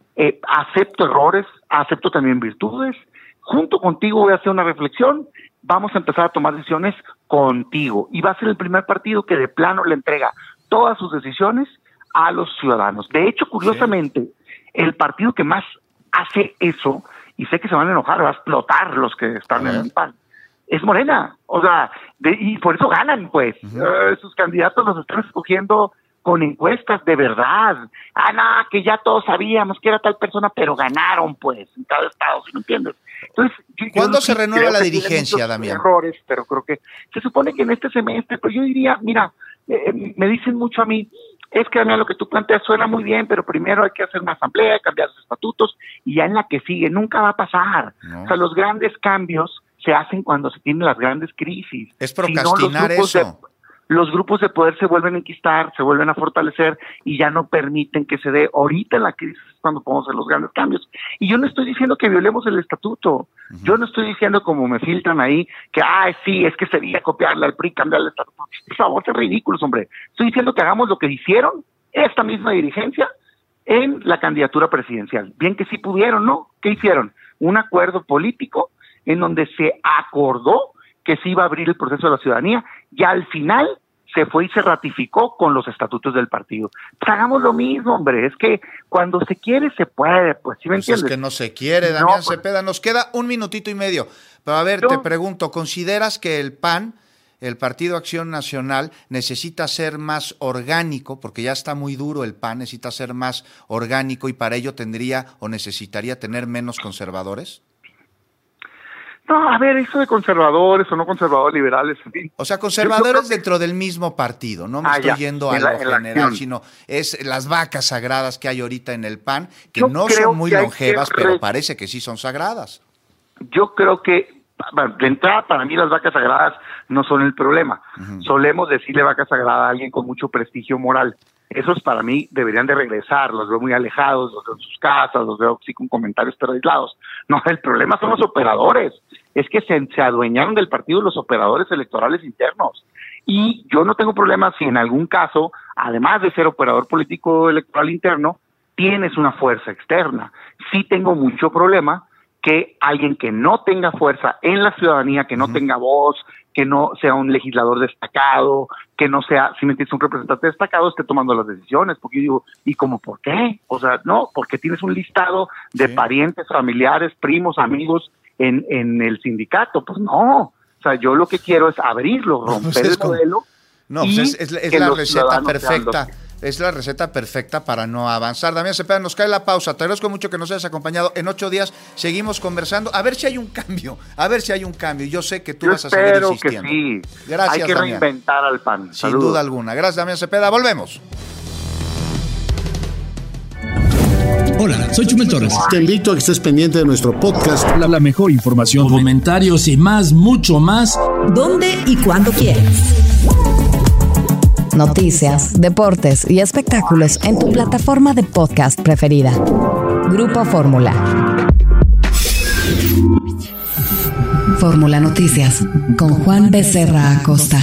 acepto errores, acepto también virtudes, junto contigo voy a hacer una reflexión, vamos a empezar a tomar decisiones contigo, y va a ser el primer partido que de plano le entrega todas sus decisiones a los ciudadanos. De hecho, curiosamente, el partido que más hace eso, y sé que se van a enojar, va a explotar los que están en el PAN, es Morena, o sea, y por eso ganan, pues, sus candidatos los están escogiendo con encuestas de verdad. Que ya todos sabíamos que era tal persona, pero ganaron, pues, en cada estado, ¿sí me entiendes? Entonces, ¿cuándo se renueva la dirigencia, Damián? Errores, pero creo que se supone que en este semestre, pero yo diría, mira, me dicen mucho a mí, es que, Damián, lo que tú planteas suena muy bien, pero primero hay que hacer una asamblea, cambiar los estatutos, y ya en la que sigue nunca va a pasar. No. O sea, los grandes cambios se hacen cuando se tienen las grandes crisis. Es procrastinar eso. Los grupos de poder se vuelven a enquistar, se vuelven a fortalecer y ya no permiten que se dé. Ahorita en la crisis cuando podemos hacer los grandes cambios. Y yo no estoy diciendo que violemos el estatuto. Yo no estoy diciendo, como me filtran ahí, que, sí, es que sería copiarle al PRI, cambiarle el estatuto. Por favor, es ridículo, hombre. Estoy diciendo que hagamos lo que hicieron esta misma dirigencia en la candidatura presidencial. Bien que sí pudieron, ¿no? ¿Qué hicieron? Un acuerdo político en donde se acordó que se iba a abrir el proceso de la ciudadanía, y al final se fue y se ratificó con los estatutos del partido. Pues hagamos lo mismo, hombre, es que cuando se quiere se puede, pues, ¿sí me entiendes? Es que no se quiere, Damián Cepeda, nos queda 1 minutito y medio, pero a ver, te pregunto, ¿consideras que el PAN, el Partido Acción Nacional, necesita ser más orgánico, porque ya está muy duro el PAN, necesita ser más orgánico y para ello tendría o necesitaría tener menos conservadores? No, a ver, eso de conservadores o no conservadores, liberales, en fin. O sea, conservadores dentro del mismo partido, no me estoy yendo a lo general, sino es las vacas sagradas que hay ahorita en el PAN, que no son muy longevas, pero parece que sí son sagradas. Yo creo que, de entrada, para mí las vacas sagradas no son el problema. Solemos decirle vaca sagrada a alguien con mucho prestigio moral. Esos para mí deberían de regresar, los veo muy alejados, los veo en sus casas, los veo sí con comentarios pero aislados. No, el problema son los operadores, es que se adueñaron del partido los operadores electorales internos. Y yo no tengo problema si en algún caso, además de ser operador político electoral interno, tienes una fuerza externa. Sí tengo mucho problema que alguien que no tenga fuerza en la ciudadanía, que no tenga voz, que no sea un legislador destacado, que no sea, si me entiendes, un representante destacado, esté tomando las decisiones, porque yo digo, ¿y cómo por qué? O sea, no, porque tienes un listado de parientes, familiares, primos, amigos en el sindicato, pues no. O sea, yo lo que quiero es abrirlo, romper el modelo. No, pues es la receta perfecta. Es la receta perfecta para no avanzar. Damián Cepeda, nos cae la pausa. Te agradezco mucho que nos hayas acompañado. En 8 días seguimos conversando. A ver si hay un cambio. Yo sé que tú vas a seguir insistiendo. Que sí. Gracias, hay que Damián. Reinventar al PAN. Sin duda alguna. Gracias, Damián Cepeda. Volvemos. Hola, soy Chumel Torres. Te invito a que estés pendiente de nuestro podcast. La mejor información, comentarios y más, mucho más. ¿Dónde y cuándo quieras? Noticias, deportes y espectáculos en tu plataforma de podcast preferida. Grupo Fórmula. Fórmula Noticias con Juan Becerra Acosta.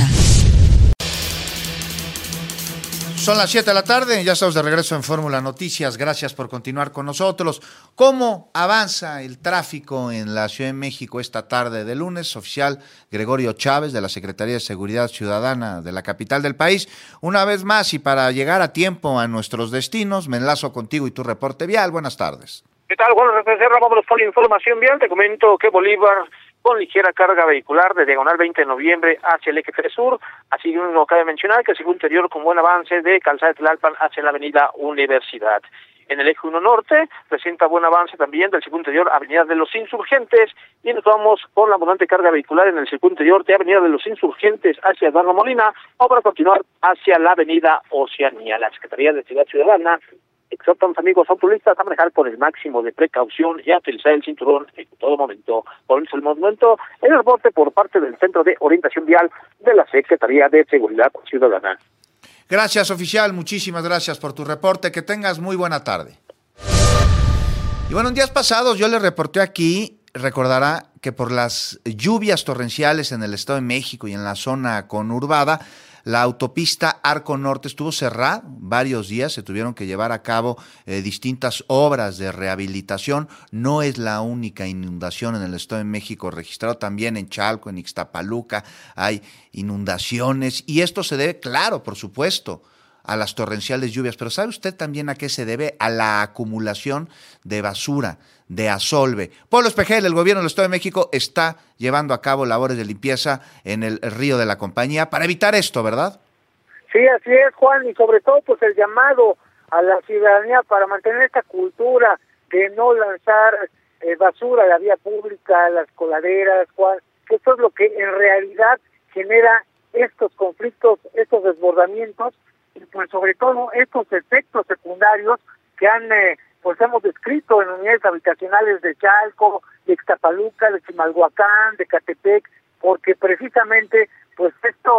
Son las 7 de la tarde, ya estamos de regreso en Fórmula Noticias. Gracias por continuar con nosotros. ¿Cómo avanza el tráfico en la Ciudad de México esta tarde de lunes? Oficial Gregorio Chávez, de la Secretaría de Seguridad Ciudadana de la capital del país. Una vez más, y para llegar a tiempo a nuestros destinos, me enlazo contigo y tu reporte vial. Buenas tardes. ¿Qué tal, Juan Becerra? Vámonos con la información vial. Te comento que Bolívar, con ligera carga vehicular de diagonal 20 de noviembre hacia el eje 3 sur, así que uno cabe mencionar que el circuito interior con buen avance de Calzada de Tlalpan hacia la avenida Universidad. En el eje 1 norte presenta buen avance también del circuito interior avenida de los Insurgentes, y nos vamos con la abundante carga vehicular en el circuito interior de avenida de los Insurgentes hacia Eduardo Molina, o para continuar hacia la avenida Oceanía. La Secretaría de Seguridad Ciudadana exhorta a los amigos automovilistas a manejar con el máximo de precaución y a utilizar el cinturón en todo momento. Por el momento, el reporte por parte del Centro de Orientación Vial de la Secretaría de Seguridad Ciudadana. Gracias, oficial. Muchísimas gracias por tu reporte. Que tengas muy buena tarde. Y bueno, en días pasados yo le reporté aquí, recordará que por las lluvias torrenciales en el Estado de México y en la zona conurbada, la autopista Arco Norte estuvo cerrada varios días, se tuvieron que llevar a cabo distintas obras de rehabilitación. No es la única inundación en el Estado de México, registrado también en Chalco, en Ixtapaluca, hay inundaciones, y esto se debe, claro, por supuesto, a las torrenciales lluvias, pero ¿sabe usted también a qué se debe? A la acumulación de basura, de Asolve. Polo Espejel, el gobierno del Estado de México está llevando a cabo labores de limpieza en el río de la Compañía para evitar esto, ¿verdad? Sí, así es, Juan, y sobre todo pues el llamado a la ciudadanía para mantener esta cultura de no lanzar basura a la vía pública, a las coladeras, Juan, que esto es lo que en realidad genera estos conflictos, estos desbordamientos, y pues sobre todo estos efectos secundarios que pues hemos descrito en unidades habitacionales de Chalco, de Ixtapaluca, de Chimalhuacán, de Catepec, porque precisamente pues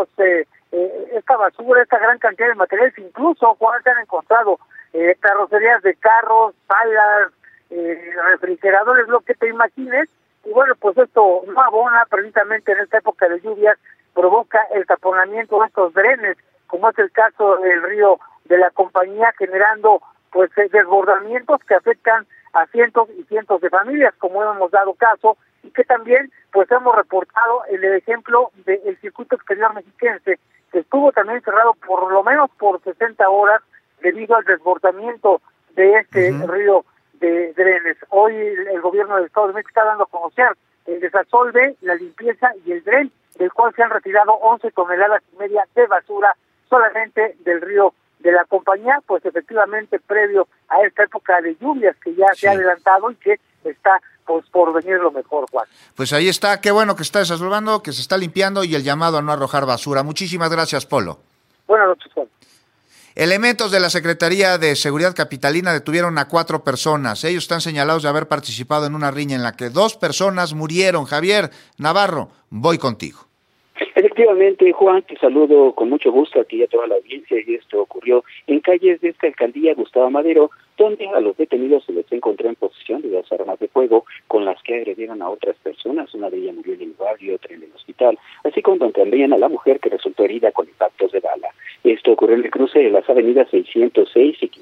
esta basura, esta gran cantidad de materiales, incluso Juan, se han encontrado carrocerías de carros, salas, refrigeradores, lo que te imagines, y bueno, pues esto no abona precisamente en esta época de lluvias, provoca el taponamiento de estos drenes, como es el caso del río de la Compañía, generando pues desbordamientos que afectan a cientos y cientos de familias, como hemos dado caso, y que también pues hemos reportado el ejemplo del circuito exterior mexiquense, que estuvo también cerrado por lo menos por 60 horas debido al desbordamiento de este río de drenes. Hoy el gobierno del Estado de México está dando a conocer el desasolve, la limpieza y el dren, del cual se han retirado 11 toneladas y media de basura solamente del río de la Compañía, pues efectivamente previo a esta época de lluvias que ya se ha adelantado y que está pues por venir lo mejor, Juan. Pues ahí está, qué bueno que está desasolvando, que se está limpiando, y el llamado a no arrojar basura. Muchísimas gracias, Polo. Buenas noches, Juan. Elementos de la Secretaría de Seguridad Capitalina detuvieron a 4 personas. Ellos están señalados de haber participado en una riña en la que 2 personas murieron. Javier Navarro, voy contigo. Efectivamente, Juan, te saludo con mucho gusto aquí a toda la audiencia, y esto ocurrió en calles de esta alcaldía Gustavo Madero, donde a los detenidos se les encontró en posesión de 2 armas de fuego con las que agredieron a otras personas. Una de ellas murió en el lugar y otra en el hospital, así como también a la mujer que resultó herida con impactos de bala. Esto ocurrió en el cruce de las avenidas 606 y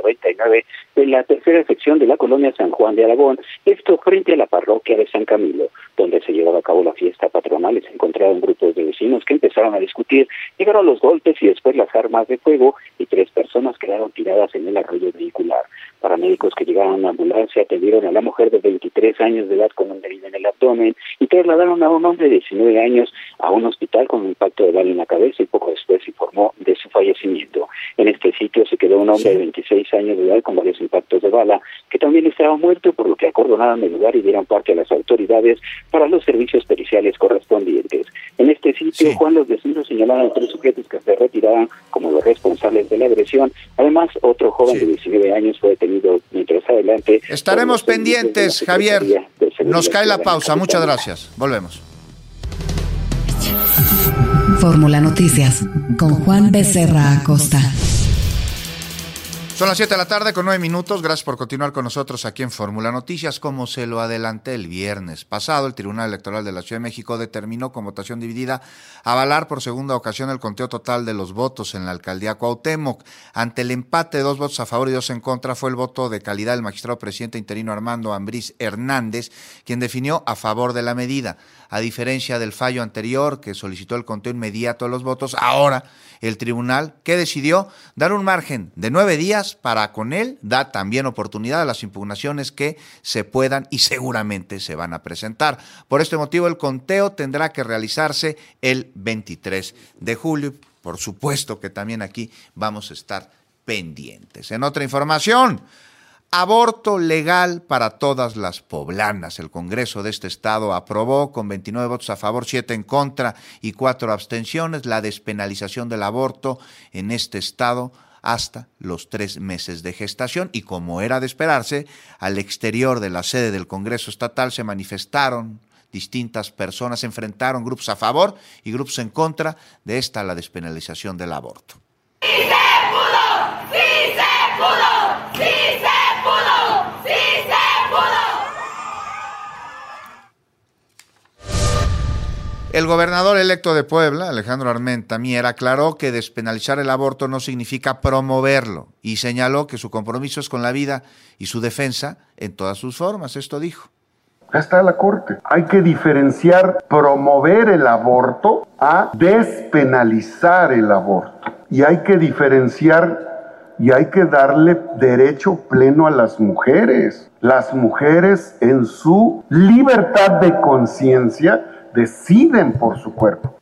599 de la tercera sección de la colonia San Juan de Aragón, esto frente a la parroquia de San Camilo, donde se llevaba a cabo la fiesta patronal, y se encontraron grupos de vecinos que empezaron a discutir, llegaron los golpes y después las armas de fuego, y 3 personas quedaron tiradas en el arroyo vehicular. Paramédicos que llegaron a la ambulancia atendieron a la mujer de 23 años de edad con una herida en el abdomen y trasladaron a un hombre de 19 años a un hospital con un impacto de bala en la cabeza, y poco después se informó de su fallecimiento. En este sitio se quedó un hombre de 26 años de edad con varios impactos de bala, que que también estaba muerto, por lo que acordonaron el lugar y dieron parte a las autoridades para los servicios periciales correspondientes. En este sitio, Juan, los vecinos señalaron a 3 sujetos que se retiraban como los responsables de la agresión. Además, otro joven de 19 años fue detenido mientras adelante. Estaremos pendientes, Javier. Nos cae la pausa. Muchas gracias. Volvemos. Fórmula Noticias con Juan Becerra Acosta. Son las 7 de la tarde con 9 minutos. Gracias por continuar con nosotros aquí en Fórmula Noticias. Como se lo adelanté el viernes pasado, el Tribunal Electoral de la Ciudad de México determinó con votación dividida avalar por segunda ocasión el conteo total de los votos en la alcaldía Cuauhtémoc. Ante el empate de 2 votos a favor y 2 en contra, fue el voto de calidad del magistrado presidente interino Armando Ambriz Hernández, quien definió a favor de la medida. A diferencia del fallo anterior que solicitó el conteo inmediato de los votos, ahora el tribunal, ¿qué decidió? Dar un margen de 9 días para con él dar también oportunidad a las impugnaciones que se puedan y seguramente se van a presentar. Por este motivo, el conteo tendrá que realizarse el 23 de julio. Por supuesto que también aquí vamos a estar pendientes. En otra información, aborto legal para todas las poblanas. El Congreso de este estado aprobó con 29 votos a favor, 7 en contra y 4 abstenciones la despenalización del aborto en este estado hasta los 3 meses de gestación. Y como era de esperarse, al exterior de la sede del Congreso estatal se manifestaron distintas personas, se enfrentaron grupos a favor y grupos en contra de la despenalización del aborto. ¡Sí se pudo! ¡Sí se pudo! ¡Sí se pudo! ¡Sí se pudo! El gobernador electo de Puebla, Alejandro Armenta Mier, aclaró que despenalizar el aborto no significa promoverlo y señaló que su compromiso es con la vida y su defensa en todas sus formas. Esto dijo. Ya está la Corte. Hay que diferenciar promover el aborto a despenalizar el aborto. Y hay que diferenciar y hay que darle derecho pleno a las mujeres. Las mujeres en su libertad de conciencia deciden por su cuerpo.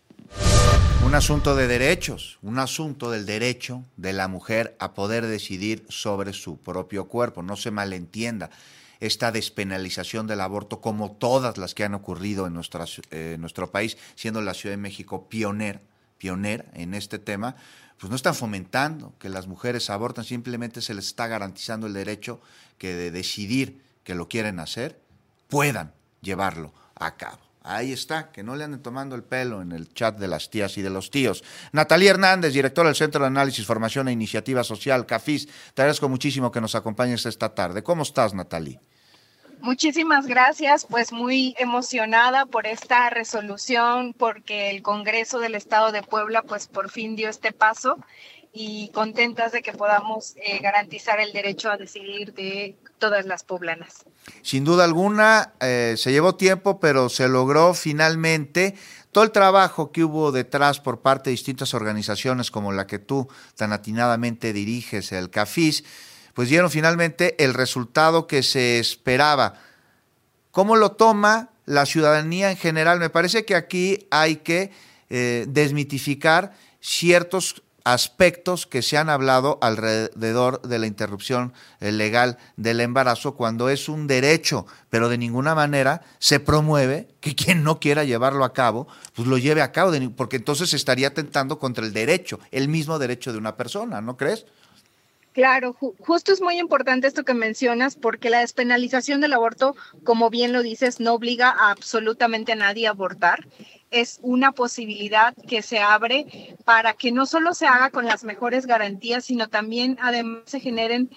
Un asunto de derechos, un asunto del derecho de la mujer a poder decidir sobre su propio cuerpo. No se malentienda. Esta despenalización del aborto, como todas las que han ocurrido en nuestro país, siendo la Ciudad de México pionera en este tema, pues no están fomentando que las mujeres aborten, simplemente se les está garantizando el derecho que de decidir que lo quieren hacer, puedan llevarlo a cabo. Ahí está, que no le anden tomando el pelo en el chat de las tías y de los tíos. Natalie Hernández, directora del Centro de Análisis, Formación e Iniciativa Social, CAFIS, te agradezco muchísimo que nos acompañes esta tarde. ¿Cómo estás, Natalie? Muchísimas gracias, pues muy emocionada por esta resolución, porque el Congreso del Estado de Puebla pues por fin dio este paso y contentas de que podamos garantizar el derecho a decidir de todas las poblanas. Sin duda alguna, se llevó tiempo, pero se logró finalmente. Todo el trabajo que hubo detrás por parte de distintas organizaciones como la que tú tan atinadamente diriges, el CAFIS, pues dieron finalmente el resultado que se esperaba. ¿Cómo lo toma la ciudadanía en general? Me parece que aquí hay que desmitificar ciertos aspectos que se han hablado alrededor de la interrupción legal del embarazo cuando es un derecho, pero de ninguna manera se promueve que quien no quiera llevarlo a cabo, pues lo lleve a cabo, porque entonces estaría atentando contra el derecho, el mismo derecho de una persona, ¿no crees? Claro, justo es muy importante esto que mencionas, porque la despenalización del aborto, como bien lo dices, no obliga a absolutamente a nadie a abortar. Es una posibilidad que se abre para que no solo se haga con las mejores garantías, sino también además se generen,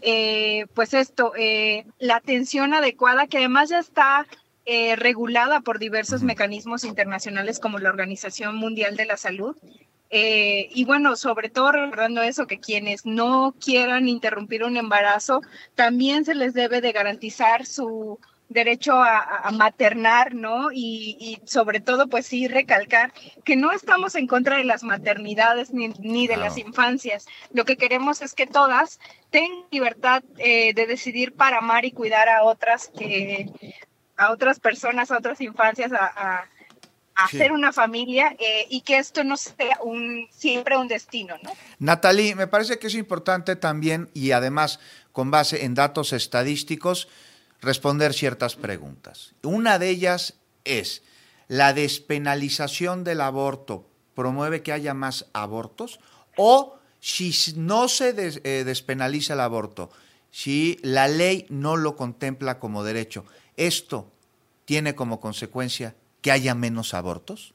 la atención adecuada, que además ya está regulada por diversos mecanismos internacionales como la Organización Mundial de la Salud. Y bueno, sobre todo recordando eso, que quienes no quieran interrumpir un embarazo, también se les debe de garantizar su derecho a maternar, ¿no? Y sobre todo, pues sí, recalcar que no estamos en contra de las maternidades ni de las infancias. Lo que queremos es que todas tengan libertad de decidir para amar y cuidar a otras personas, a otras infancias, a hacer una familia y que esto no sea siempre un destino, ¿no? Natalie, me parece que es importante también y además con base en datos estadísticos, responder ciertas preguntas. Una de ellas es, ¿la despenalización del aborto promueve que haya más abortos? O si no se despenaliza el aborto, si la ley no lo contempla como derecho, ¿esto tiene como consecuencia que haya menos abortos?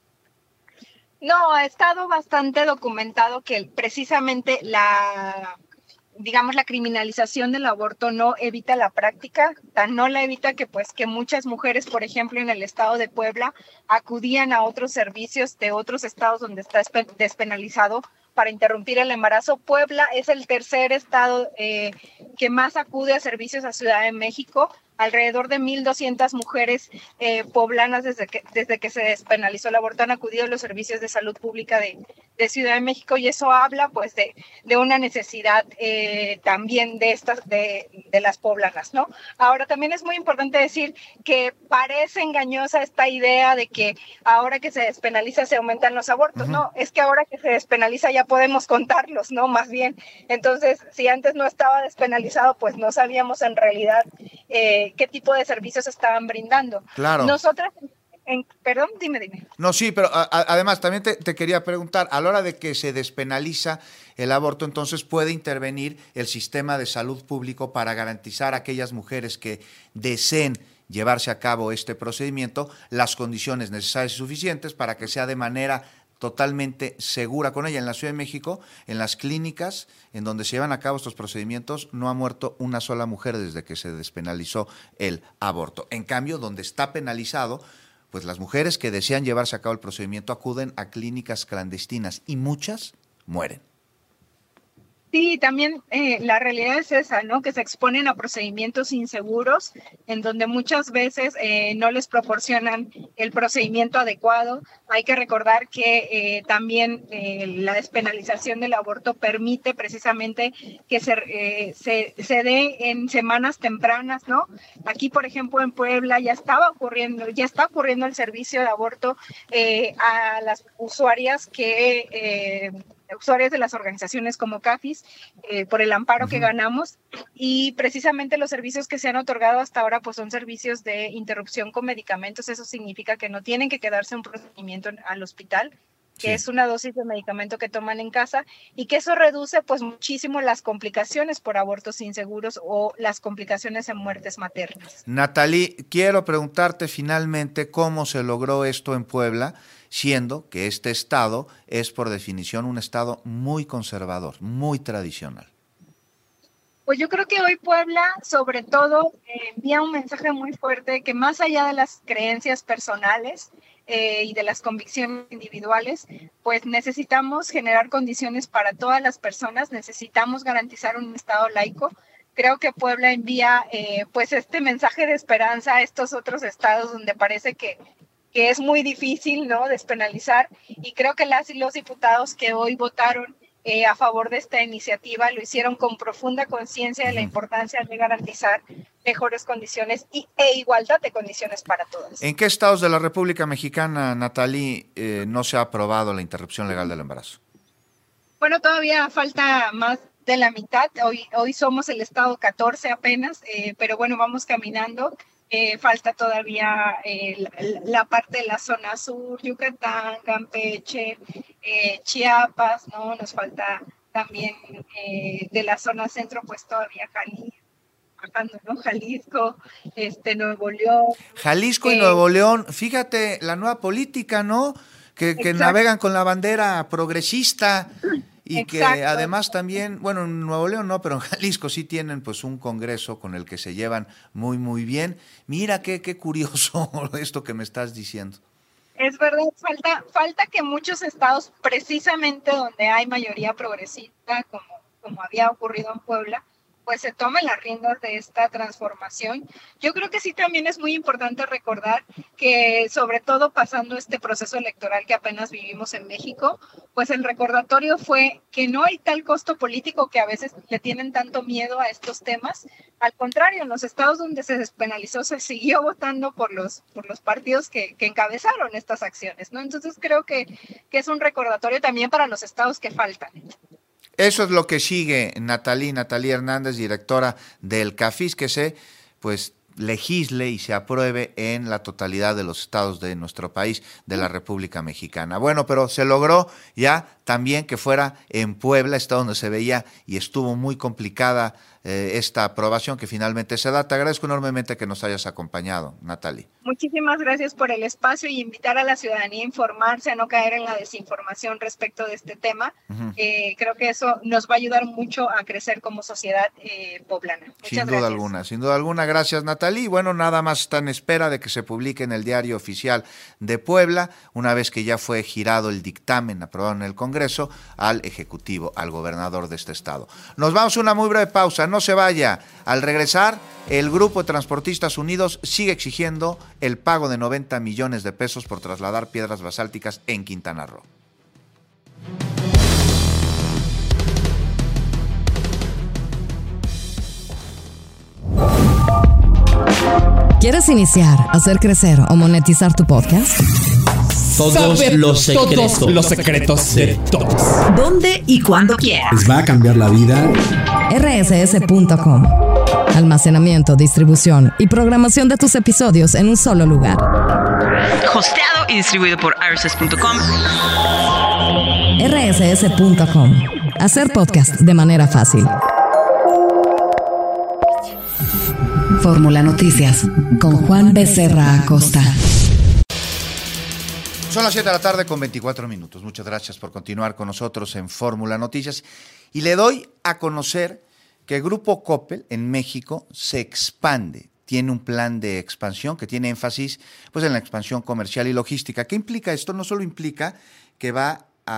No, ha estado bastante documentado que precisamente la criminalización del aborto no evita la práctica, no la evita que muchas mujeres, por ejemplo, en el estado de Puebla, acudían a otros servicios de otros estados donde está despenalizado para interrumpir el embarazo. Puebla es el tercer estado que más acude a servicios a Ciudad de México. Alrededor de 1,200 mujeres poblanas desde que se despenalizó el aborto han acudido a los servicios de salud pública de Ciudad de México, y eso habla pues de una necesidad también de las poblanas, ¿no? Ahora también es muy importante decir que parece engañosa esta idea de que ahora que se despenaliza se aumentan los abortos. No, es que ahora que se despenaliza ya podemos contarlos, ¿no? Más bien, entonces si antes no estaba despenalizado, pues no sabíamos en realidad qué tipo de servicios estaban brindando. Claro. Nosotras, perdón, dime. No, sí, pero además también te quería preguntar, a la hora de que se despenaliza el aborto, entonces puede intervenir el sistema de salud público para garantizar a aquellas mujeres que deseen llevarse a cabo este procedimiento las condiciones necesarias y suficientes para que sea de manera totalmente segura con ella. En la Ciudad de México, en las clínicas en donde se llevan a cabo estos procedimientos, no ha muerto una sola mujer desde que se despenalizó el aborto. En cambio, donde está penalizado, pues las mujeres que desean llevarse a cabo el procedimiento acuden a clínicas clandestinas y muchas mueren. Sí, también la realidad es esa, ¿no? Que se exponen a procedimientos inseguros en donde muchas veces no les proporcionan el procedimiento adecuado. Hay que recordar que también la despenalización del aborto permite precisamente que se dé en semanas tempranas, ¿no? Aquí, por ejemplo, en Puebla ya está ocurriendo el servicio de aborto a las usuarias usuarias de las organizaciones como CAFIS, por el amparo que ganamos, y precisamente los servicios que se han otorgado hasta ahora pues son servicios de interrupción con medicamentos. Eso significa que no tienen que quedarse un procedimiento al hospital, que es una dosis de medicamento que toman en casa, y que eso reduce pues muchísimo las complicaciones por abortos inseguros o las complicaciones en muertes maternas. Natalie, quiero preguntarte finalmente cómo se logró esto en Puebla, siendo que este estado es por definición un estado muy conservador, muy tradicional. Pues yo creo que hoy Puebla, sobre todo, envía un mensaje muy fuerte que más allá de las creencias personales y de las convicciones individuales, pues necesitamos generar condiciones para todas las personas, necesitamos garantizar un estado laico. Creo que Puebla envía pues este mensaje de esperanza a estos otros estados donde parece que es muy difícil, ¿no?, despenalizar, y creo que las y los diputados que hoy votaron a favor de esta iniciativa lo hicieron con profunda conciencia de la importancia de garantizar mejores condiciones e igualdad de condiciones para todos. ¿En qué estados de la República Mexicana, Natalie, no se ha aprobado la interrupción legal del embarazo? Bueno, todavía falta más de la mitad. Hoy somos el estado 14 apenas, pero bueno, vamos caminando. Falta todavía la parte de la zona sur, Yucatán, Campeche, Chiapas, ¿no? Nos falta también de la zona centro, pues todavía Jalisco, Nuevo León. Jalisco y Nuevo León, fíjate la nueva política, ¿no? Que navegan con la bandera progresista. Y que además también, bueno, en Nuevo León no, pero en Jalisco sí tienen pues un congreso con el que se llevan muy, muy bien. Mira qué curioso esto que me estás diciendo. Es verdad, falta que muchos estados, precisamente donde hay mayoría progresista, como había ocurrido en Puebla, pues se tomen las riendas de esta transformación. Yo creo que sí también es muy importante recordar que, sobre todo pasando este proceso electoral que apenas vivimos en México, pues el recordatorio fue que no hay tal costo político que a veces le tienen tanto miedo a estos temas. Al contrario, en los estados donde se despenalizó se siguió votando por los partidos que encabezaron estas acciones, ¿no? Entonces creo que es un recordatorio también para los estados que faltan. Eso es lo que sigue Natalie Hernández, directora del CAFIS, que se legisle y se apruebe en la totalidad de los estados de nuestro país, de la República Mexicana. Bueno, pero se logró ya también que fuera en Puebla, estado donde se veía y estuvo muy complicada esta aprobación que finalmente se da. Te agradezco enormemente que nos hayas acompañado, Natalie. Muchísimas gracias por el espacio y invitar a la ciudadanía a informarse, a no caer en la desinformación respecto de este tema. Creo que eso nos va a ayudar mucho a crecer como sociedad poblana. Muchas gracias. Sin duda alguna, gracias, Natalie. Bueno, nada más está en espera de que se publique en el Diario Oficial de Puebla, una vez que ya fue girado el dictamen aprobado en el Congreso al Ejecutivo, al gobernador de este estado. Nos vamos a una muy breve pausa, no se vaya. Al regresar, el Grupo de Transportistas Unidos sigue exigiendo el pago de 90 millones de pesos por trasladar piedras basálticas en Quintana Roo. ¿Quieres iniciar, hacer crecer o monetizar tu podcast? Todos los secretos de todos. ¿Dónde y cuándo quieras? ¿Les va a cambiar la vida? rss.com. Almacenamiento, distribución y programación de tus episodios en un solo lugar. Hosteado y distribuido por rss.com. rss.com. Hacer podcast de manera fácil. Fórmula Noticias con Juan Becerra Acosta. Son las 7 de la tarde con 24 minutos. Muchas gracias por continuar con nosotros en Fórmula Noticias. Y le doy a conocer que el Grupo Coppel en México se expande. Tiene un plan de expansión que tiene énfasis en la expansión comercial y logística. ¿Qué implica esto? No solo implica que van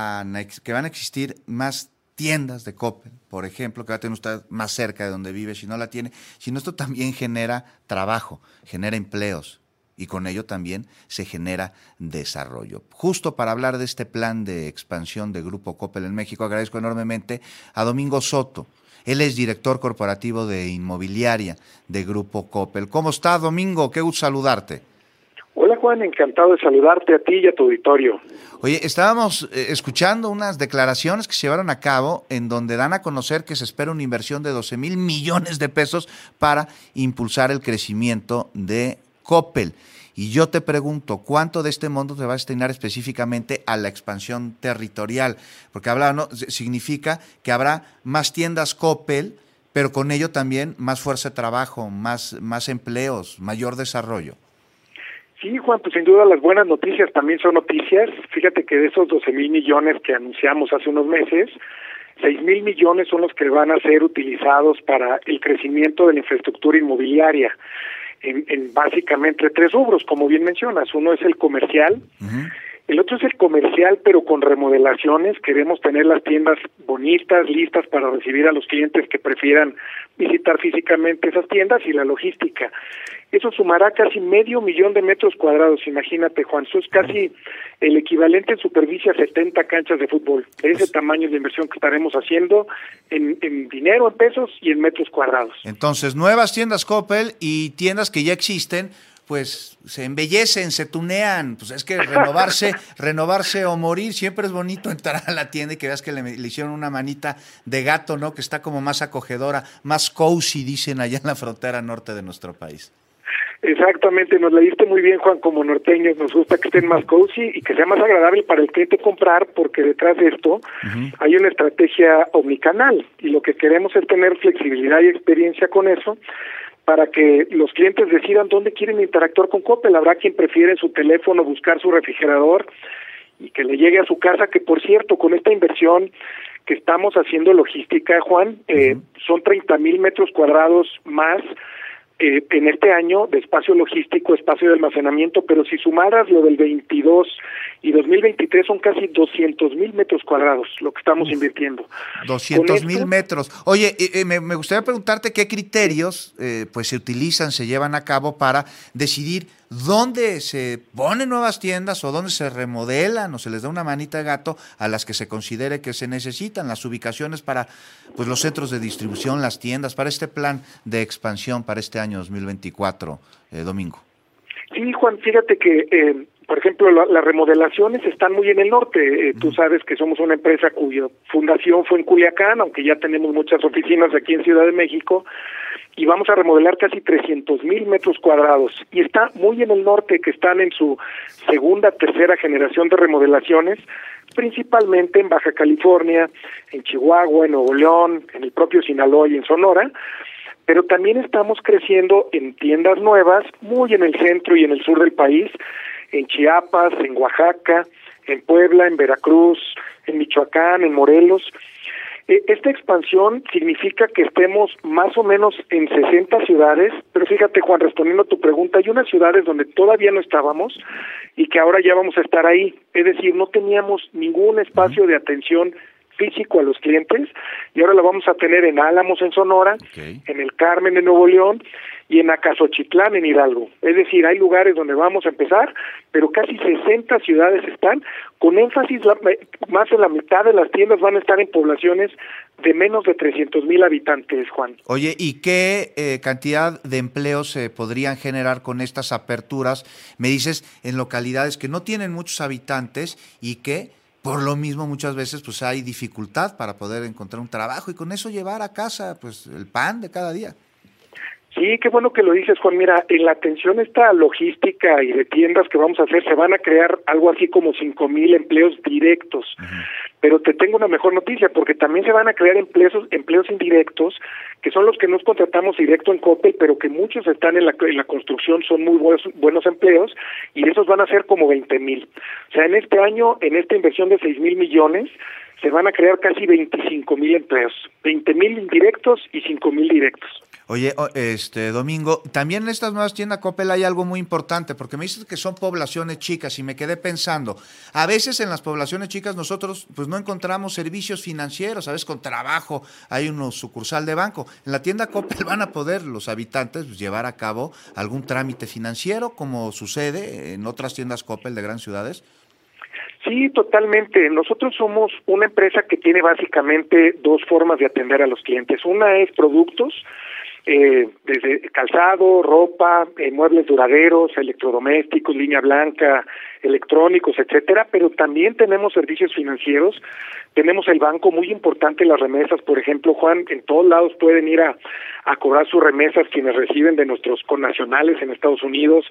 a existir más tiendas de Coppel, por ejemplo, que va a tener usted más cerca de donde vive si no la tiene, sino esto también genera trabajo, genera empleos y con ello también se genera desarrollo. Justo para hablar de este plan de expansión de Grupo Coppel en México, agradezco enormemente a Domingo Soto. Él es director corporativo de inmobiliaria de Grupo Coppel. ¿Cómo está, Domingo? Qué gusto saludarte. Hola, Juan, encantado de saludarte a ti y a tu auditorio. Oye, estábamos escuchando unas declaraciones que se llevaron a cabo en donde dan a conocer que se espera una inversión de 12,000 millones de pesos para impulsar el crecimiento de Coppel. Y yo te pregunto, ¿cuánto de este monto se va a destinar específicamente a la expansión territorial? Porque significa que habrá más tiendas Coppel, pero con ello también más fuerza de trabajo, más empleos, mayor desarrollo. Sí, Juan, pues sin duda las buenas noticias también son noticias. Fíjate que de esos 12,000 millones que anunciamos hace unos meses, 6,000 millones son los que van a ser utilizados para el crecimiento de la infraestructura inmobiliaria en básicamente 3 rubros, como bien mencionas. Uno es el comercial, el otro es el comercial pero con remodelaciones. Queremos tener las tiendas bonitas, listas para recibir a los clientes que prefieran visitar físicamente esas tiendas, y la logística. Eso sumará casi 500,000 de metros cuadrados, imagínate, Juan, eso es casi el equivalente en superficie a 70 canchas de fútbol. Ese tamaño de inversión que estaremos haciendo en dinero, en pesos y en metros cuadrados. Entonces, nuevas tiendas Coppel y tiendas que ya existen, pues se embellecen, se tunean, pues es que renovarse o morir, siempre es bonito entrar a la tienda y que veas que le hicieron una manita de gato, ¿no? Que está como más acogedora, más cozy, dicen allá en la frontera norte de nuestro país. Exactamente, nos leíste muy bien, Juan. Como norteños nos gusta que estén más cozy y que sea más agradable para el cliente comprar, porque detrás de esto hay una estrategia omnicanal, y lo que queremos es tener flexibilidad y experiencia con eso para que los clientes decidan dónde quieren interactuar con Coppel. Habrá quien prefiere en su teléfono buscar su refrigerador y que le llegue a su casa, que por cierto, con esta inversión que estamos haciendo logística, Juan, son 30,000 metros cuadrados más en este año de espacio logístico, espacio de almacenamiento, pero si sumaras lo del 22 y 2023 son casi 200,000 metros cuadrados lo que estamos invirtiendo. 200,000 metros. Oye, me gustaría preguntarte qué criterios se utilizan, se llevan a cabo para decidir dónde se ponen nuevas tiendas o dónde se remodelan o se les da una manita de gato a las que se considere que se necesitan, las ubicaciones para los centros de distribución, las tiendas, para este plan de expansión para este año 2024, Domingo. Sí, Juan, fíjate que Por ejemplo, las remodelaciones están muy en el norte. Tú sabes que somos una empresa cuya fundación fue en Culiacán, aunque ya tenemos muchas oficinas aquí en Ciudad de México, y vamos a remodelar casi 300,000 metros cuadrados. Y está muy en el norte, que están en su segunda, tercera generación de remodelaciones, principalmente en Baja California, en Chihuahua, en Nuevo León, en el propio Sinaloa y en Sonora, pero también estamos creciendo en tiendas nuevas, muy en el centro y en el sur del país, en Chiapas, en Oaxaca, en Puebla, en Veracruz, en Michoacán, en Morelos. Esta expansión significa que estemos más o menos en 60 ciudades, pero fíjate, Juan, respondiendo a tu pregunta, hay unas ciudades donde todavía no estábamos y que ahora ya vamos a estar ahí. Es decir, no teníamos ningún espacio de atención físico a los clientes y ahora lo vamos a tener en Álamos, en Sonora, en El Carmen, en Nuevo León, y en Acasochitlán, en Hidalgo. Es decir, hay lugares donde vamos a empezar, pero casi 60 ciudades están, con énfasis, más de la mitad de las tiendas van a estar en poblaciones de menos de 300,000 habitantes, Juan. Oye, ¿y qué cantidad de empleos se podrían generar con estas aperturas? Me dices, en localidades que no tienen muchos habitantes y que por lo mismo muchas veces pues hay dificultad para poder encontrar un trabajo y con eso llevar a casa pues el pan de cada día. Sí, qué bueno que lo dices, Juan. Mira, en la atención esta logística y de tiendas que vamos a hacer, se van a crear algo así como 5,000 empleos directos. Pero te tengo una mejor noticia, porque también se van a crear empleos indirectos, que son los que nos contratamos directo en Coppel, pero que muchos están en la construcción, son muy buenos empleos, y esos van a ser como 20,000. O sea, en este año, en esta inversión de 6,000 millones, se van a crear casi 25,000 empleos, 20,000 indirectos y 5,000 directos. Oye, Domingo, también en estas nuevas tiendas Coppel hay algo muy importante, porque me dices que son poblaciones chicas y me quedé pensando, a veces en las poblaciones chicas nosotros pues no encontramos servicios financieros, a veces con trabajo hay una sucursal de banco. En la tienda Coppel van a poder los habitantes pues, llevar a cabo algún trámite financiero, como sucede en otras tiendas Coppel de grandes ciudades. Sí, totalmente. Nosotros somos una empresa que tiene básicamente dos formas de atender a los clientes. Una es productos, desde calzado, ropa, muebles duraderos, electrodomésticos, línea blanca, electrónicos, etcétera, pero también tenemos servicios financieros. Tenemos el banco, muy importante, las remesas, por ejemplo, Juan, en todos lados pueden ir a cobrar sus remesas quienes reciben de nuestros connacionales en Estados Unidos.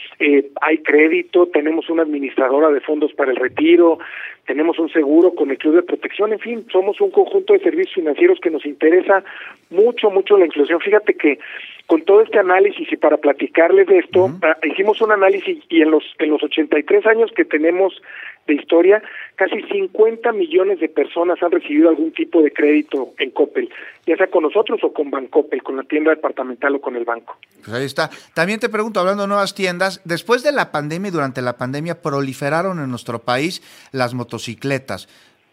Hay crédito, tenemos una administradora de fondos para el retiro, tenemos un seguro con el Club de Protección, en fin, somos un conjunto de servicios financieros que nos interesa mucho la inclusión. Fíjate que con todo este análisis y para platicarles de esto, hicimos un análisis y en los 83 años que tenemos de historia, casi 50 millones de personas han recibido algún tipo de crédito en Coppel, ya sea con nosotros o con Bancoppel, con la tienda departamental o con el banco. Pues ahí está. También te pregunto, hablando de nuevas tiendas, después de la pandemia y durante la pandemia proliferaron en nuestro país las motocicletas.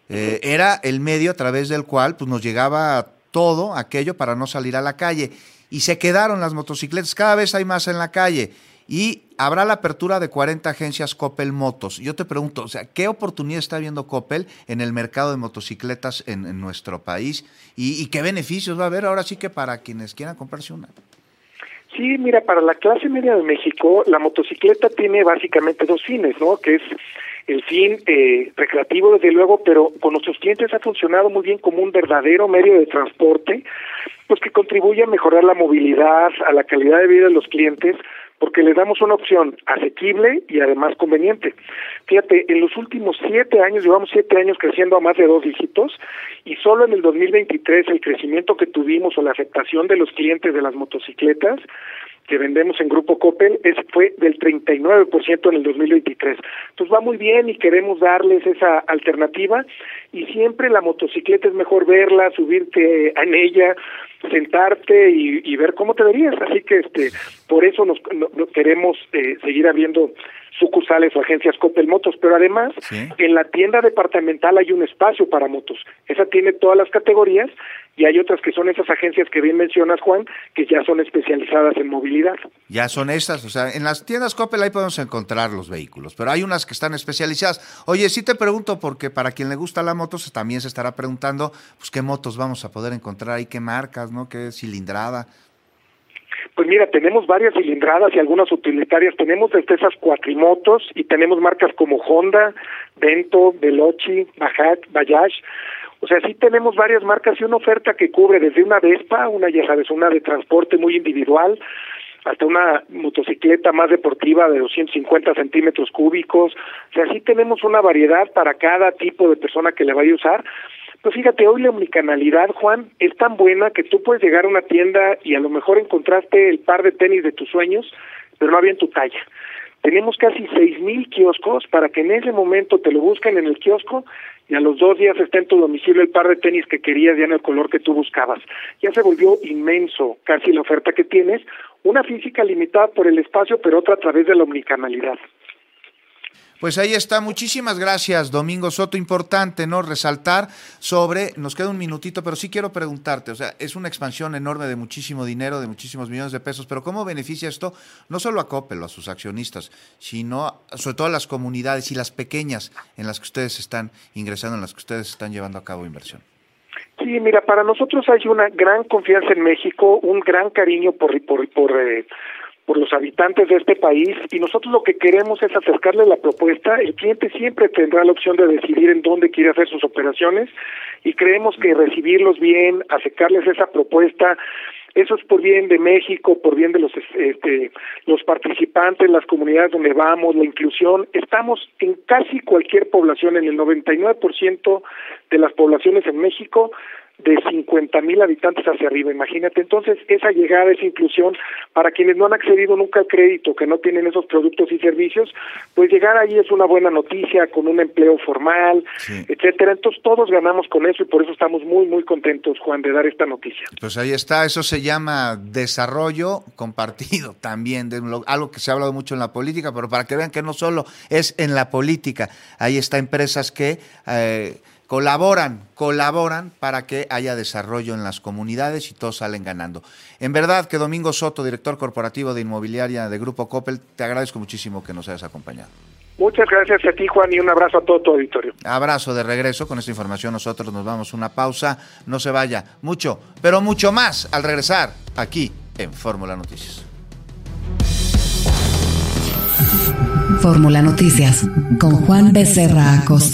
Era el medio a través del cual pues, nos llegaba todo aquello para no salir a la calle. Y se quedaron las motocicletas, cada vez hay más en la calle. Y habrá la apertura de 40 agencias Coppel Motos. Yo te pregunto, o sea, ¿qué oportunidad está viendo Coppel en el mercado de motocicletas en nuestro país? ¿Y qué beneficios va a haber ahora sí que para quienes quieran comprarse una? Sí, mira, para la clase media de México, la motocicleta tiene básicamente dos fines, ¿no? Que es el fin recreativo, desde luego, pero con nuestros clientes ha funcionado muy bien como un verdadero medio de transporte, pues que contribuye a mejorar la movilidad, a la calidad de vida de los clientes, porque les damos una opción asequible y además conveniente. Fíjate, en los últimos 7 años, llevamos 7 años creciendo a más de 2 dígitos, y solo en el 2023 el crecimiento que tuvimos o la aceptación de los clientes de las motocicletas que vendemos en Grupo Coppel fue del 39% en el 2023. Entonces va muy bien y queremos darles esa alternativa, y siempre la motocicleta es mejor verla, subirte en ella, sentarte y ver cómo te verías. Así que por eso nos queremos seguir abriendo sucursales o agencias Coppel Motos, pero además en la tienda departamental hay un espacio para motos. Esa tiene todas las categorías, y hay otras que son esas agencias que bien mencionas, Juan, que ya son especializadas en movilidad. Ya son estas, o sea, en las tiendas Coppel ahí podemos encontrar los vehículos, pero hay unas que están especializadas. Oye, sí te pregunto, porque para quien le gusta la moto también se estará preguntando, pues qué motos vamos a poder encontrar ahí, qué marcas, ¿no? Qué cilindrada. Pues mira, tenemos varias cilindradas y algunas utilitarias. Tenemos desde esas cuatrimotos y tenemos marcas como Honda, Bento, Veloci, Bajaj. O sea, sí tenemos varias marcas y una oferta que cubre desde una Vespa, ya sabes, una de transporte muy individual, hasta una motocicleta más deportiva de 250 centímetros cúbicos. O sea, sí tenemos una variedad para cada tipo de persona que le vaya a usar. Pues fíjate, hoy la omnicanalidad, Juan, es tan buena que tú puedes llegar a una tienda y a lo mejor encontraste el par de tenis de tus sueños, pero no había en tu talla. Tenemos casi 6,000 kioscos para que en ese momento te lo busquen en el kiosco y a los 2 días esté en tu domicilio el par de tenis que querías ya en el color que tú buscabas. Ya se volvió inmenso casi la oferta que tienes, una física limitada por el espacio, pero otra a través de la omnicanalidad. Pues ahí está, muchísimas gracias, Domingo Soto. Importante, ¿no?, resaltar sobre, nos queda un minutito, pero sí quiero preguntarte, o sea, es una expansión enorme de muchísimo dinero, de muchísimos millones de pesos, pero ¿cómo beneficia esto no solo a Coppel o a sus accionistas, sino sobre todo a las comunidades y las pequeñas en las que ustedes están ingresando, en las que ustedes están llevando a cabo inversión? Sí, mira, para nosotros hay una gran confianza en México, un gran cariño por los habitantes de este país, y nosotros lo que queremos es acercarle la propuesta. El cliente siempre tendrá la opción de decidir en dónde quiere hacer sus operaciones, y creemos que recibirlos bien, acercarles esa propuesta, eso es por bien de México, por bien de los participantes, las comunidades donde vamos, la inclusión. Estamos en casi cualquier población, en el 99% de las poblaciones en México, de 50,000 habitantes hacia arriba, imagínate. Entonces, esa llegada, esa inclusión, para quienes no han accedido nunca al crédito, que no tienen esos productos y servicios, pues llegar ahí es una buena noticia, con un empleo formal, etcétera. Entonces, todos ganamos con eso, y por eso estamos muy, muy contentos, Juan, de dar esta noticia. Pues ahí está, eso se llama desarrollo compartido también, algo que se ha hablado mucho en la política, pero para que vean que no solo es en la política, ahí está, empresas que colaboran para que haya desarrollo en las comunidades y todos salen ganando. En verdad que Domingo Soto, director corporativo de Inmobiliaria de Grupo Coppel, te agradezco muchísimo que nos hayas acompañado. Muchas gracias a ti, Juan, y un abrazo a todo tu auditorio. Abrazo de regreso. Con esta información nosotros nos vamos a una pausa. No se vaya. Mucho, pero mucho más al regresar aquí en Fórmula Noticias. Fórmula Noticias con Juan Becerra Acosta.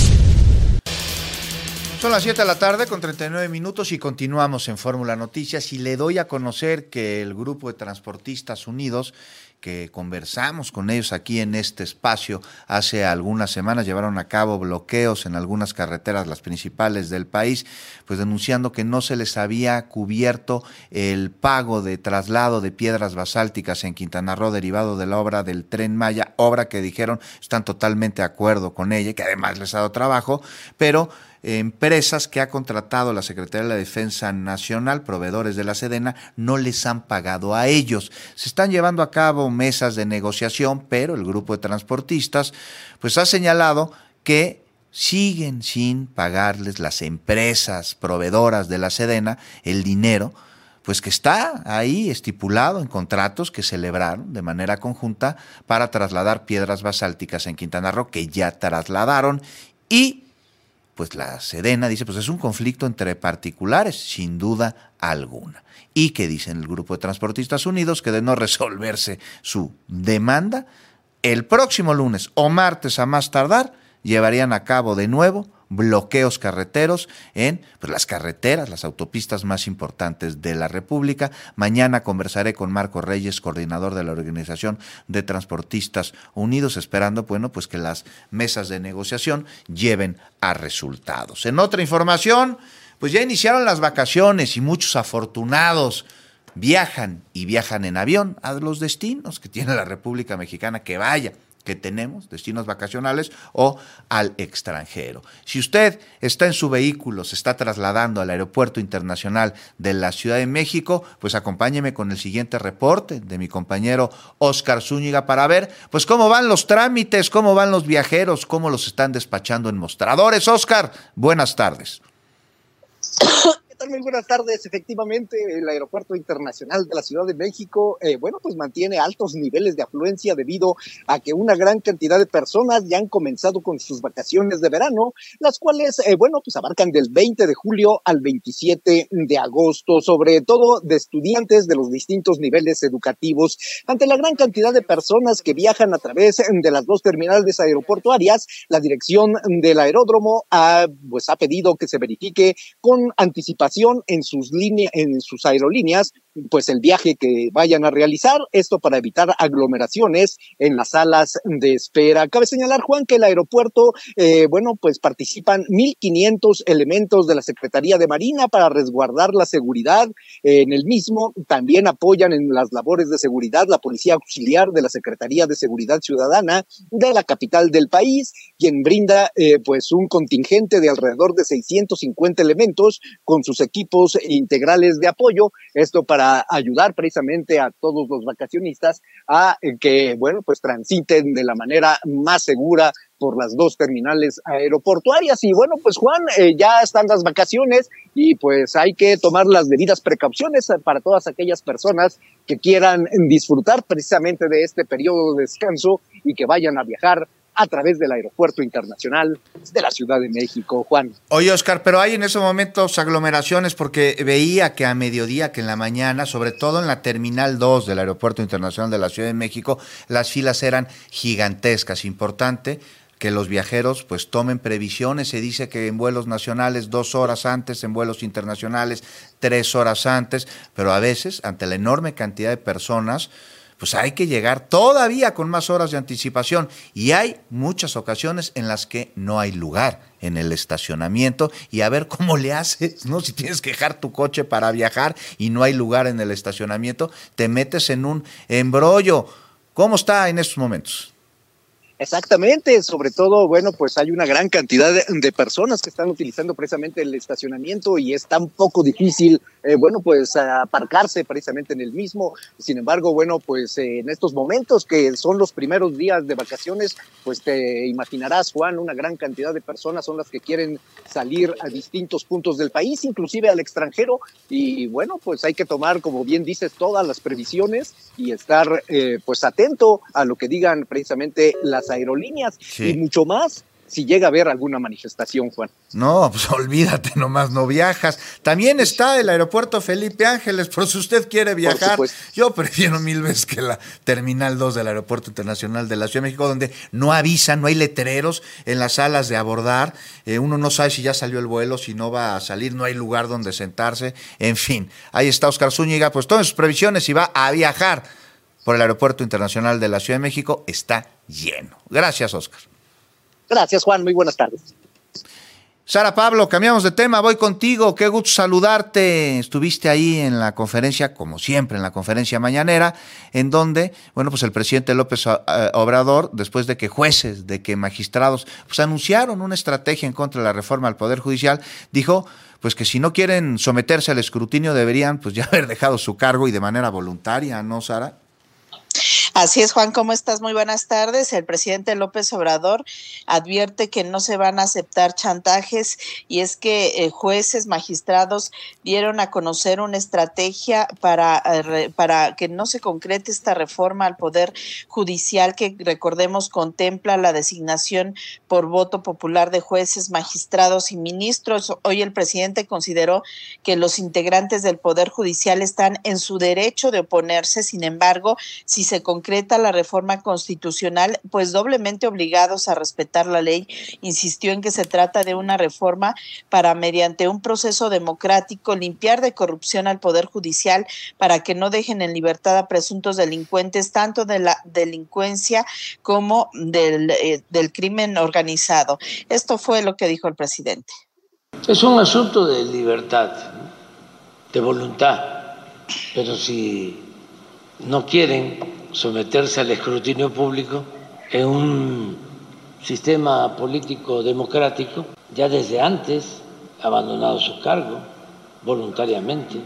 Son las 7 de la tarde con 39 minutos y continuamos en Fórmula Noticias, y le doy a conocer que el Grupo de Transportistas Unidos, que conversamos con ellos aquí en este espacio hace algunas semanas, llevaron a cabo bloqueos en algunas carreteras, las principales del país, pues denunciando que no se les había cubierto el pago de traslado de piedras basálticas en Quintana Roo derivado de la obra del Tren Maya, obra que dijeron están totalmente de acuerdo con ella, que además les ha dado trabajo, pero empresas que ha contratado la Secretaría de la Defensa Nacional, proveedores de la Sedena, no les han pagado a ellos. Se están llevando a cabo mesas de negociación, pero el grupo de transportistas pues ha señalado que siguen sin pagarles las empresas proveedoras de la Sedena el dinero, pues que está ahí estipulado en contratos que celebraron de manera conjunta para trasladar piedras basálticas en Quintana Roo, que ya trasladaron, y pues la Sedena dice, pues es un conflicto entre particulares, sin duda alguna. Y que dicen el Grupo de Transportistas Unidos que de no resolverse su demanda, el próximo lunes o martes a más tardar, llevarían a cabo de nuevo bloqueos carreteros en las carreteras, las autopistas más importantes de la República. Mañana conversaré con Marco Reyes, coordinador de la Organización de Transportistas Unidos, esperando pues que las mesas de negociación lleven a resultados. En otra información, pues ya iniciaron las vacaciones y muchos afortunados viajan en avión a los destinos que tiene la República Mexicana, que tenemos, destinos vacacionales, o al extranjero. Si usted está en su vehículo, se está trasladando al Aeropuerto Internacional de la Ciudad de México, pues acompáñeme con el siguiente reporte de mi compañero Óscar Zúñiga para ver pues cómo van los trámites, cómo van los viajeros, cómo los están despachando en mostradores. Óscar, buenas tardes. tal? Muy buenas tardes. Efectivamente, el Aeropuerto Internacional de la Ciudad de México, pues mantiene altos niveles de afluencia debido a que una gran cantidad de personas ya han comenzado con sus vacaciones de verano, las cuales, pues abarcan del 20 de julio al 27 de agosto, sobre todo de estudiantes de los distintos niveles educativos. Ante la gran cantidad de personas que viajan a través de las dos terminales aeroportuarias, la dirección del aeródromo ha pedido que se verifique con anticipación en sus aerolíneas, pues el viaje que vayan a realizar, esto para evitar aglomeraciones en las salas de espera. Cabe señalar, Juan, que el aeropuerto, pues participan 1,500 elementos de la Secretaría de Marina para resguardar la seguridad en el mismo. También apoyan en las labores de seguridad la Policía Auxiliar de la Secretaría de Seguridad Ciudadana de la capital del país, quien brinda pues un contingente de alrededor de 650 elementos con sus equipos integrales de apoyo, esto para ayudar precisamente a todos los vacacionistas a que, pues transiten de la manera más segura por las dos terminales aeroportuarias. Y pues Juan, ya están las vacaciones y pues hay que tomar las debidas precauciones para todas aquellas personas que quieran disfrutar precisamente de este periodo de descanso y que vayan a viajar a través del Aeropuerto Internacional de la Ciudad de México, Juan. Oye, Oscar, pero hay en esos momentos aglomeraciones, porque veía que a mediodía, que en la mañana, sobre todo en la Terminal 2 del Aeropuerto Internacional de la Ciudad de México, las filas eran gigantescas. Importante que los viajeros pues tomen previsiones. Se dice que en vuelos nacionales 2 horas antes, en vuelos internacionales 3 horas antes, pero a veces, ante la enorme cantidad de personas, pues hay que llegar todavía con más horas de anticipación, y hay muchas ocasiones en las que no hay lugar en el estacionamiento, y a ver cómo le haces, ¿no? Si tienes que dejar tu coche para viajar y no hay lugar en el estacionamiento, te metes en un embrollo. ¿Cómo está en estos momentos? Exactamente, sobre todo, pues hay una gran cantidad de personas que están utilizando precisamente el estacionamiento y es tan poco difícil, pues aparcarse precisamente en el mismo. Sin embargo, pues en estos momentos que son los primeros días de vacaciones, pues te imaginarás, Juan, una gran cantidad de personas son las que quieren salir a distintos puntos del país, inclusive al extranjero, y pues hay que tomar, como bien dices, todas las previsiones y estar pues atento a lo que digan precisamente las aerolíneas, sí. Y mucho más si llega a haber alguna manifestación, Juan. No, pues olvídate, nomás no viajas. También está el aeropuerto Felipe Ángeles, por si usted quiere viajar. Yo prefiero 1000 veces que la Terminal 2 del Aeropuerto Internacional de la Ciudad de México, donde no avisan, no hay letreros en las salas de abordar. Uno no sabe si ya salió el vuelo, si no va a salir, no hay lugar donde sentarse. En fin, ahí está Oscar Zúñiga, pues tomen sus previsiones y va a viajar por el Aeropuerto Internacional de la Ciudad de México. Está lleno. Gracias, Oscar. Gracias, Juan. Muy buenas tardes. Sara Pablo, cambiamos de tema, voy contigo. Qué gusto saludarte. Estuviste ahí en la conferencia, como siempre, en la conferencia mañanera, en donde, pues el presidente López Obrador, después de que jueces, de que magistrados, pues anunciaron una estrategia en contra de la reforma al Poder Judicial, dijo pues que si no quieren someterse al escrutinio deberían pues ya haber dejado su cargo y de manera voluntaria, ¿no, Sara? Así es, Juan, ¿cómo estás? Muy buenas tardes. El presidente López Obrador advierte que no se van a aceptar chantajes y es que jueces, magistrados dieron a conocer una estrategia para que no se concrete esta reforma al Poder Judicial que, recordemos, contempla la designación por voto popular de jueces, magistrados y ministros. Hoy el presidente consideró que los integrantes del Poder Judicial están en su derecho de oponerse, sin embargo, si se concreta la reforma constitucional, pues doblemente obligados a respetar la ley. Insistió en que se trata de una reforma para, mediante un proceso democrático, limpiar de corrupción al Poder Judicial para que no dejen en libertad a presuntos delincuentes, tanto de la delincuencia como del crimen organizado. Esto fue lo que dijo el presidente. Es un asunto de libertad, de voluntad, pero si no quieren someterse al escrutinio público en un sistema político democrático, ya desde antes ha abandonado su cargo voluntariamente,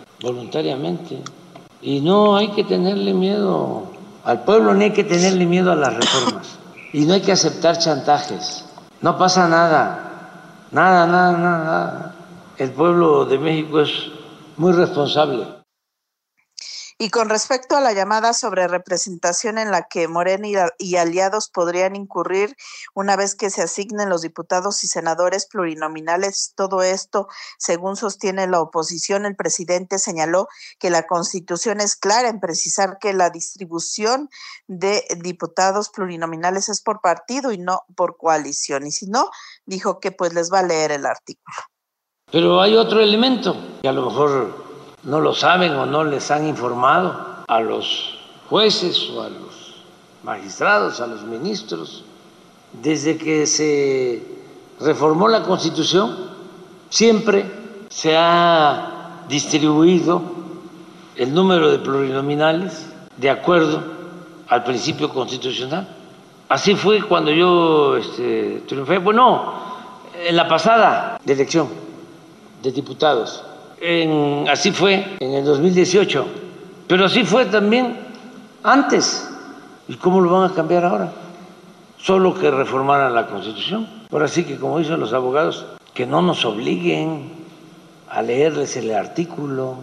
y no hay que tenerle miedo al pueblo ni hay que tenerle miedo a las reformas y no hay que aceptar chantajes, no pasa nada. el pueblo de México es muy responsable. Y con respecto a la llamada sobre representación en la que Morena y aliados podrían incurrir una vez que se asignen los diputados y senadores plurinominales, todo esto, según sostiene la oposición, el presidente señaló que la Constitución es clara en precisar que la distribución de diputados plurinominales es por partido y no por coalición. Y si no, dijo que pues les va a leer el artículo. Pero hay otro elemento que a lo mejor no lo saben o no les han informado a los jueces o a los magistrados, a los ministros. Desde que se reformó la Constitución, siempre se ha distribuido el número de plurinominales de acuerdo al principio constitucional. Así fue cuando yo triunfé, en la pasada elección de diputados. Así fue en el 2018, pero así fue también antes. ¿Y cómo lo van a cambiar ahora? Solo que reformaran la Constitución. Ahora sí que, como dicen los abogados, que no nos obliguen a leerles el artículo.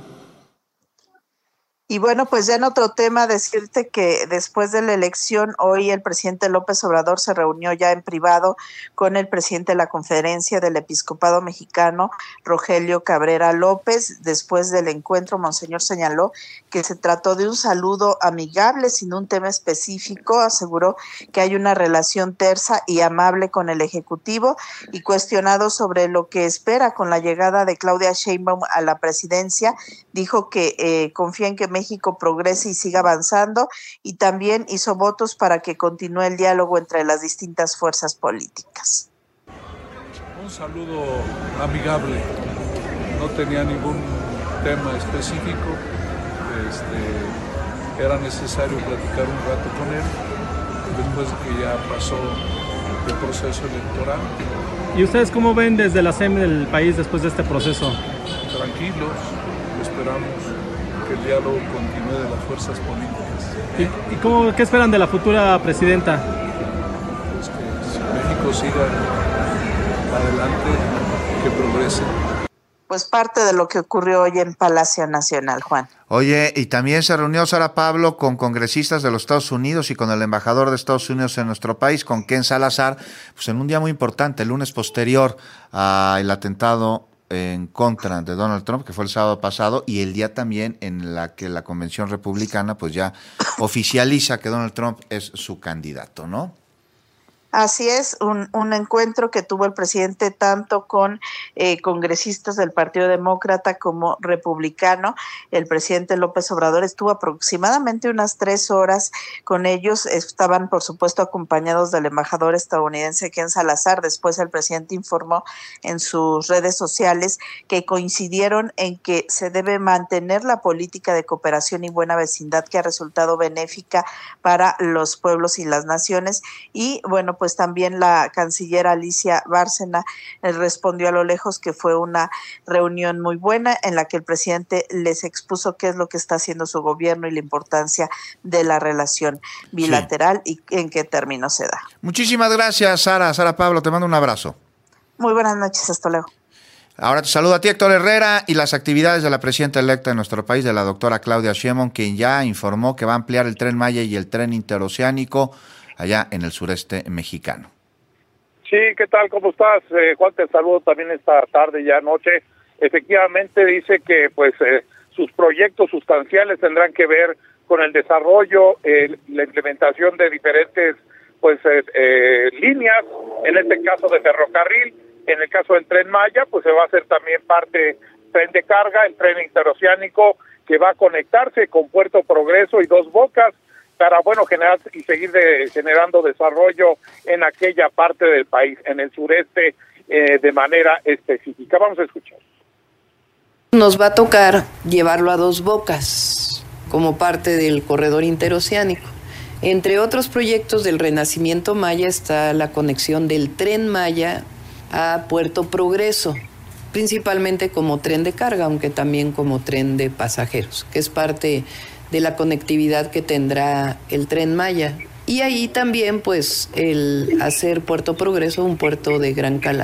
Y bueno, pues ya en otro tema, decirte que después de la elección, hoy el presidente López Obrador se reunió ya en privado con el presidente de la Conferencia del Episcopado Mexicano, Rogelio Cabrera López. Después del encuentro, Monseñor señaló que se trató de un saludo amigable, sin un tema específico. Aseguró que hay una relación tersa y amable con el Ejecutivo, y cuestionado sobre lo que espera con la llegada de Claudia Sheinbaum a la presidencia, dijo que confía en que México progrese y siga avanzando, y también hizo votos para que continúe el diálogo entre las distintas fuerzas políticas. Un saludo amigable, no tenía ningún tema específico, era necesario platicar un rato con él después de que ya pasó el proceso electoral. ¿Y ustedes cómo ven desde la SEM del país después de este proceso? Tranquilos, esperamos que el diálogo continúe de las fuerzas políticas. ¿Y qué esperan de la futura presidenta? Pues que México siga adelante, que progrese. Pues parte de lo que ocurrió hoy en Palacio Nacional, Juan. Oye, y también se reunió Sara Pablo con congresistas de los Estados Unidos y con el embajador de Estados Unidos en nuestro país, con Ken Salazar, pues en un día muy importante, el lunes posterior al atentado en contra de Donald Trump, que fue el sábado pasado, y el día también en la que la Convención Republicana pues ya oficializa que Donald Trump es su candidato, ¿no? Así es, un encuentro que tuvo el presidente tanto con congresistas del Partido Demócrata como Republicano. El presidente López Obrador estuvo aproximadamente unas 3 horas con ellos. Estaban, por supuesto, acompañados del embajador estadounidense Ken Salazar. Después el presidente informó en sus redes sociales que coincidieron en que se debe mantener la política de cooperación y buena vecindad que ha resultado benéfica para los pueblos y las naciones. Y bueno, pues también la canciller Alicia Bárcena respondió a lo lejos que fue una reunión muy buena en la que el presidente les expuso qué es lo que está haciendo su gobierno y la importancia de la relación bilateral y en qué términos se da. Muchísimas gracias, Sara Pablo, te mando un abrazo. Muy buenas noches, hasta luego. Ahora te saludo a ti, Héctor Herrera, y las actividades de la presidenta electa de nuestro país, de la doctora Claudia Sheinbaum, quien ya informó que va a ampliar el Tren Maya y el tren interoceánico allá en el sureste mexicano. Sí, ¿qué tal? ¿Cómo estás? Juan, te saludo también esta tarde, ya noche. Efectivamente dice que pues sus proyectos sustanciales tendrán que ver con el desarrollo, la implementación de diferentes líneas, en este caso de ferrocarril, en el caso del Tren Maya, pues se va a hacer también parte tren de carga, el tren interoceánico que va a conectarse con Puerto Progreso y Dos Bocas, para generar y seguir generando desarrollo en aquella parte del país, en el sureste, de manera específica. Vamos a escuchar. Nos va a tocar llevarlo a Dos Bocas como parte del corredor interoceánico. Entre otros proyectos del Renacimiento Maya está la conexión del Tren Maya a Puerto Progreso, principalmente como tren de carga, aunque también como tren de pasajeros, que es parte de la conectividad que tendrá el Tren Maya. Y ahí también, pues, el hacer Puerto Progreso un puerto de gran calado.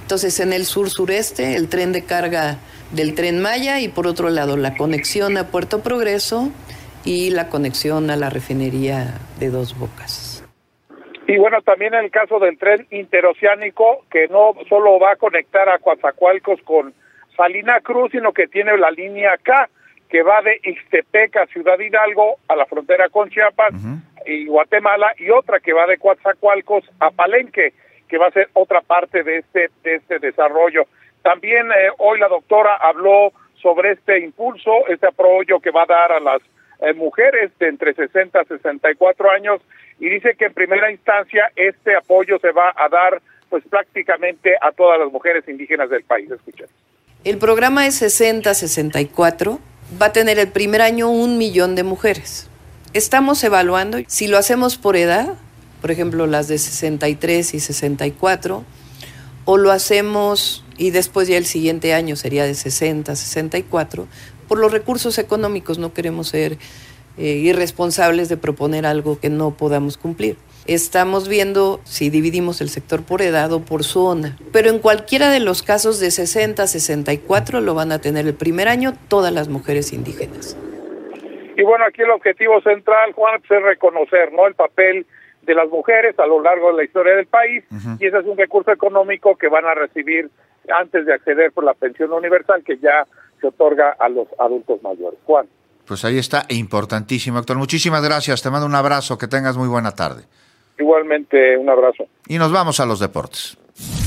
Entonces, en el sur-sureste, el tren de carga del Tren Maya y por otro lado la conexión a Puerto Progreso y la conexión a la refinería de Dos Bocas. Y bueno, también en el caso del tren interoceánico, que no solo va a conectar a Coatzacoalcos con Salina Cruz, sino que tiene la línea K, que va de Ixtepec a Ciudad Hidalgo, a la frontera con Chiapas y Guatemala, y otra que va de Coatzacoalcos a Palenque, que va a ser otra parte de este desarrollo. También hoy la doctora habló sobre este impulso, este apoyo que va a dar a las mujeres de entre 60 a 64 años, y dice que en primera instancia este apoyo se va a dar pues prácticamente a todas las mujeres indígenas del país. Escuchen. El programa es 60-64, va a tener el primer año 1 millón de mujeres. Estamos evaluando si lo hacemos por edad, por ejemplo las de 63 y 64, o lo hacemos y después ya el siguiente año sería de 60 a 64. Por los recursos económicos no queremos ser irresponsables de proponer algo que no podamos cumplir. Estamos viendo si dividimos el sector por edad o por zona, pero en cualquiera de los casos de 60 a 64 lo van a tener el primer año todas las mujeres indígenas. Y bueno, aquí el objetivo central, Juan, es reconocer, ¿no?, el papel de las mujeres a lo largo de la historia del país, y ese es un recurso económico que van a recibir antes de acceder por la pensión universal que ya se otorga a los adultos mayores. Juan. Pues ahí está, importantísimo, doctor. Muchísimas gracias, te mando un abrazo, que tengas muy buena tarde. Igualmente, un abrazo. Y nos vamos a los deportes.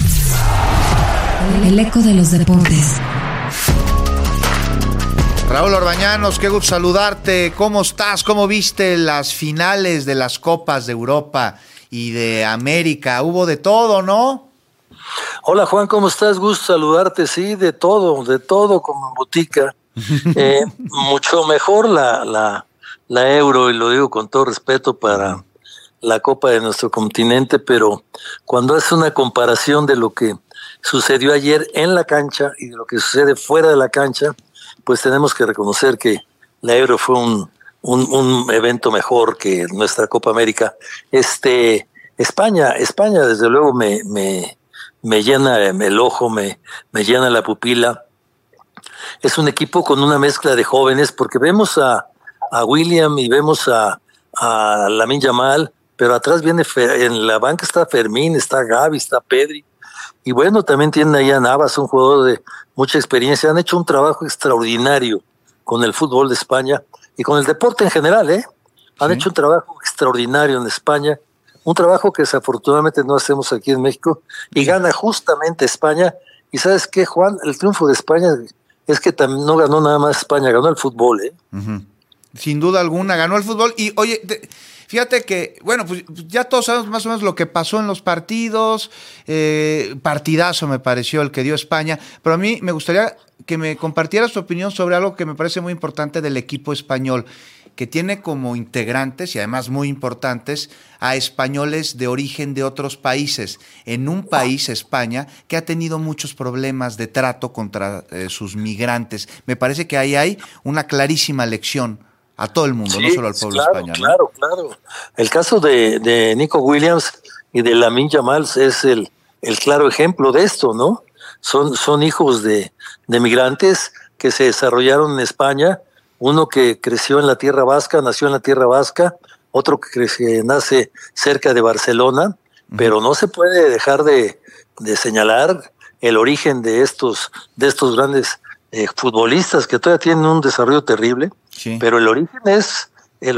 El eco de los deportes. Raúl Orbañanos, qué gusto saludarte. ¿Cómo estás? ¿Cómo viste las finales de las Copas de Europa y de América? Hubo de todo, ¿no? Hola Juan, ¿cómo estás? Gusto saludarte. Sí, de todo como en botica. Mucho mejor la Euro, y lo digo con todo respeto para la Copa de nuestro continente, pero cuando hace una comparación de lo que sucedió ayer en la cancha y de lo que sucede fuera de la cancha, pues tenemos que reconocer que la Euro fue un evento mejor que nuestra Copa América. España desde luego me llena el ojo, me llena la pupila. Es un equipo con una mezcla de jóvenes, porque vemos a William y vemos a Lamine Yamal, pero atrás viene, en la banca está Fermín, está Gavi, está Pedri, y bueno, también tienen ahí a Navas, un jugador de mucha experiencia. Han hecho un trabajo extraordinario con el fútbol de España y con el deporte en general, Han hecho un trabajo extraordinario en España, un trabajo que desafortunadamente no hacemos aquí en México, y gana justamente España. Y ¿sabes qué, Juan? El triunfo de España es que también no ganó nada más España, ganó el fútbol, Sin duda alguna, ganó el fútbol. Y oye, fíjate que, bueno, pues ya todos sabemos más o menos lo que pasó en los partidos. Partidazo me pareció el que dio España. Pero a mí me gustaría que me compartieras tu opinión sobre algo que me parece muy importante del equipo español, que tiene como integrantes, y además muy importantes, a españoles de origen de otros países, en un país, España, que ha tenido muchos problemas de trato contra sus migrantes. Me parece que ahí hay una clarísima lección a todo el mundo, sí, no solo al pueblo español. Claro. El caso de Nico Williams y de Lamine Yamal es el claro ejemplo de esto, ¿no? Son hijos de migrantes que se desarrollaron en España. Uno que creció en la tierra vasca, nació en la tierra vasca, otro que nace cerca de Barcelona, pero no se puede dejar de señalar el origen de estos grandes futbolistas que todavía tienen un desarrollo terrible, pero el origen es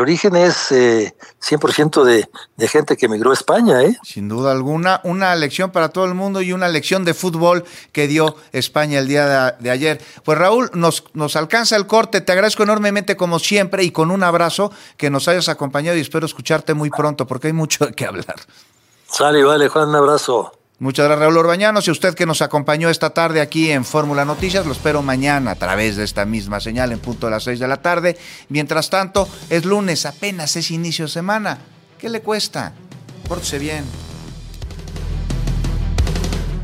100% de gente que emigró a España, Sin duda alguna, una lección para todo el mundo y una lección de fútbol que dio España el día de ayer. Pues Raúl, nos alcanza el corte, te agradezco enormemente como siempre y con un abrazo que nos hayas acompañado y espero escucharte muy pronto porque hay mucho de qué hablar. Sale, vale, Juan, un abrazo. Muchas gracias, Raúl Orbañanos, y usted que nos acompañó esta tarde aquí en Fórmula Noticias, lo espero mañana a través de esta misma señal en punto de las 6 de la tarde. Mientras tanto, es lunes, apenas es inicio de semana. ¿Qué le cuesta? Pórtese bien.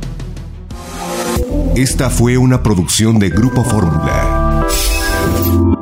Esta fue una producción de Grupo Fórmula.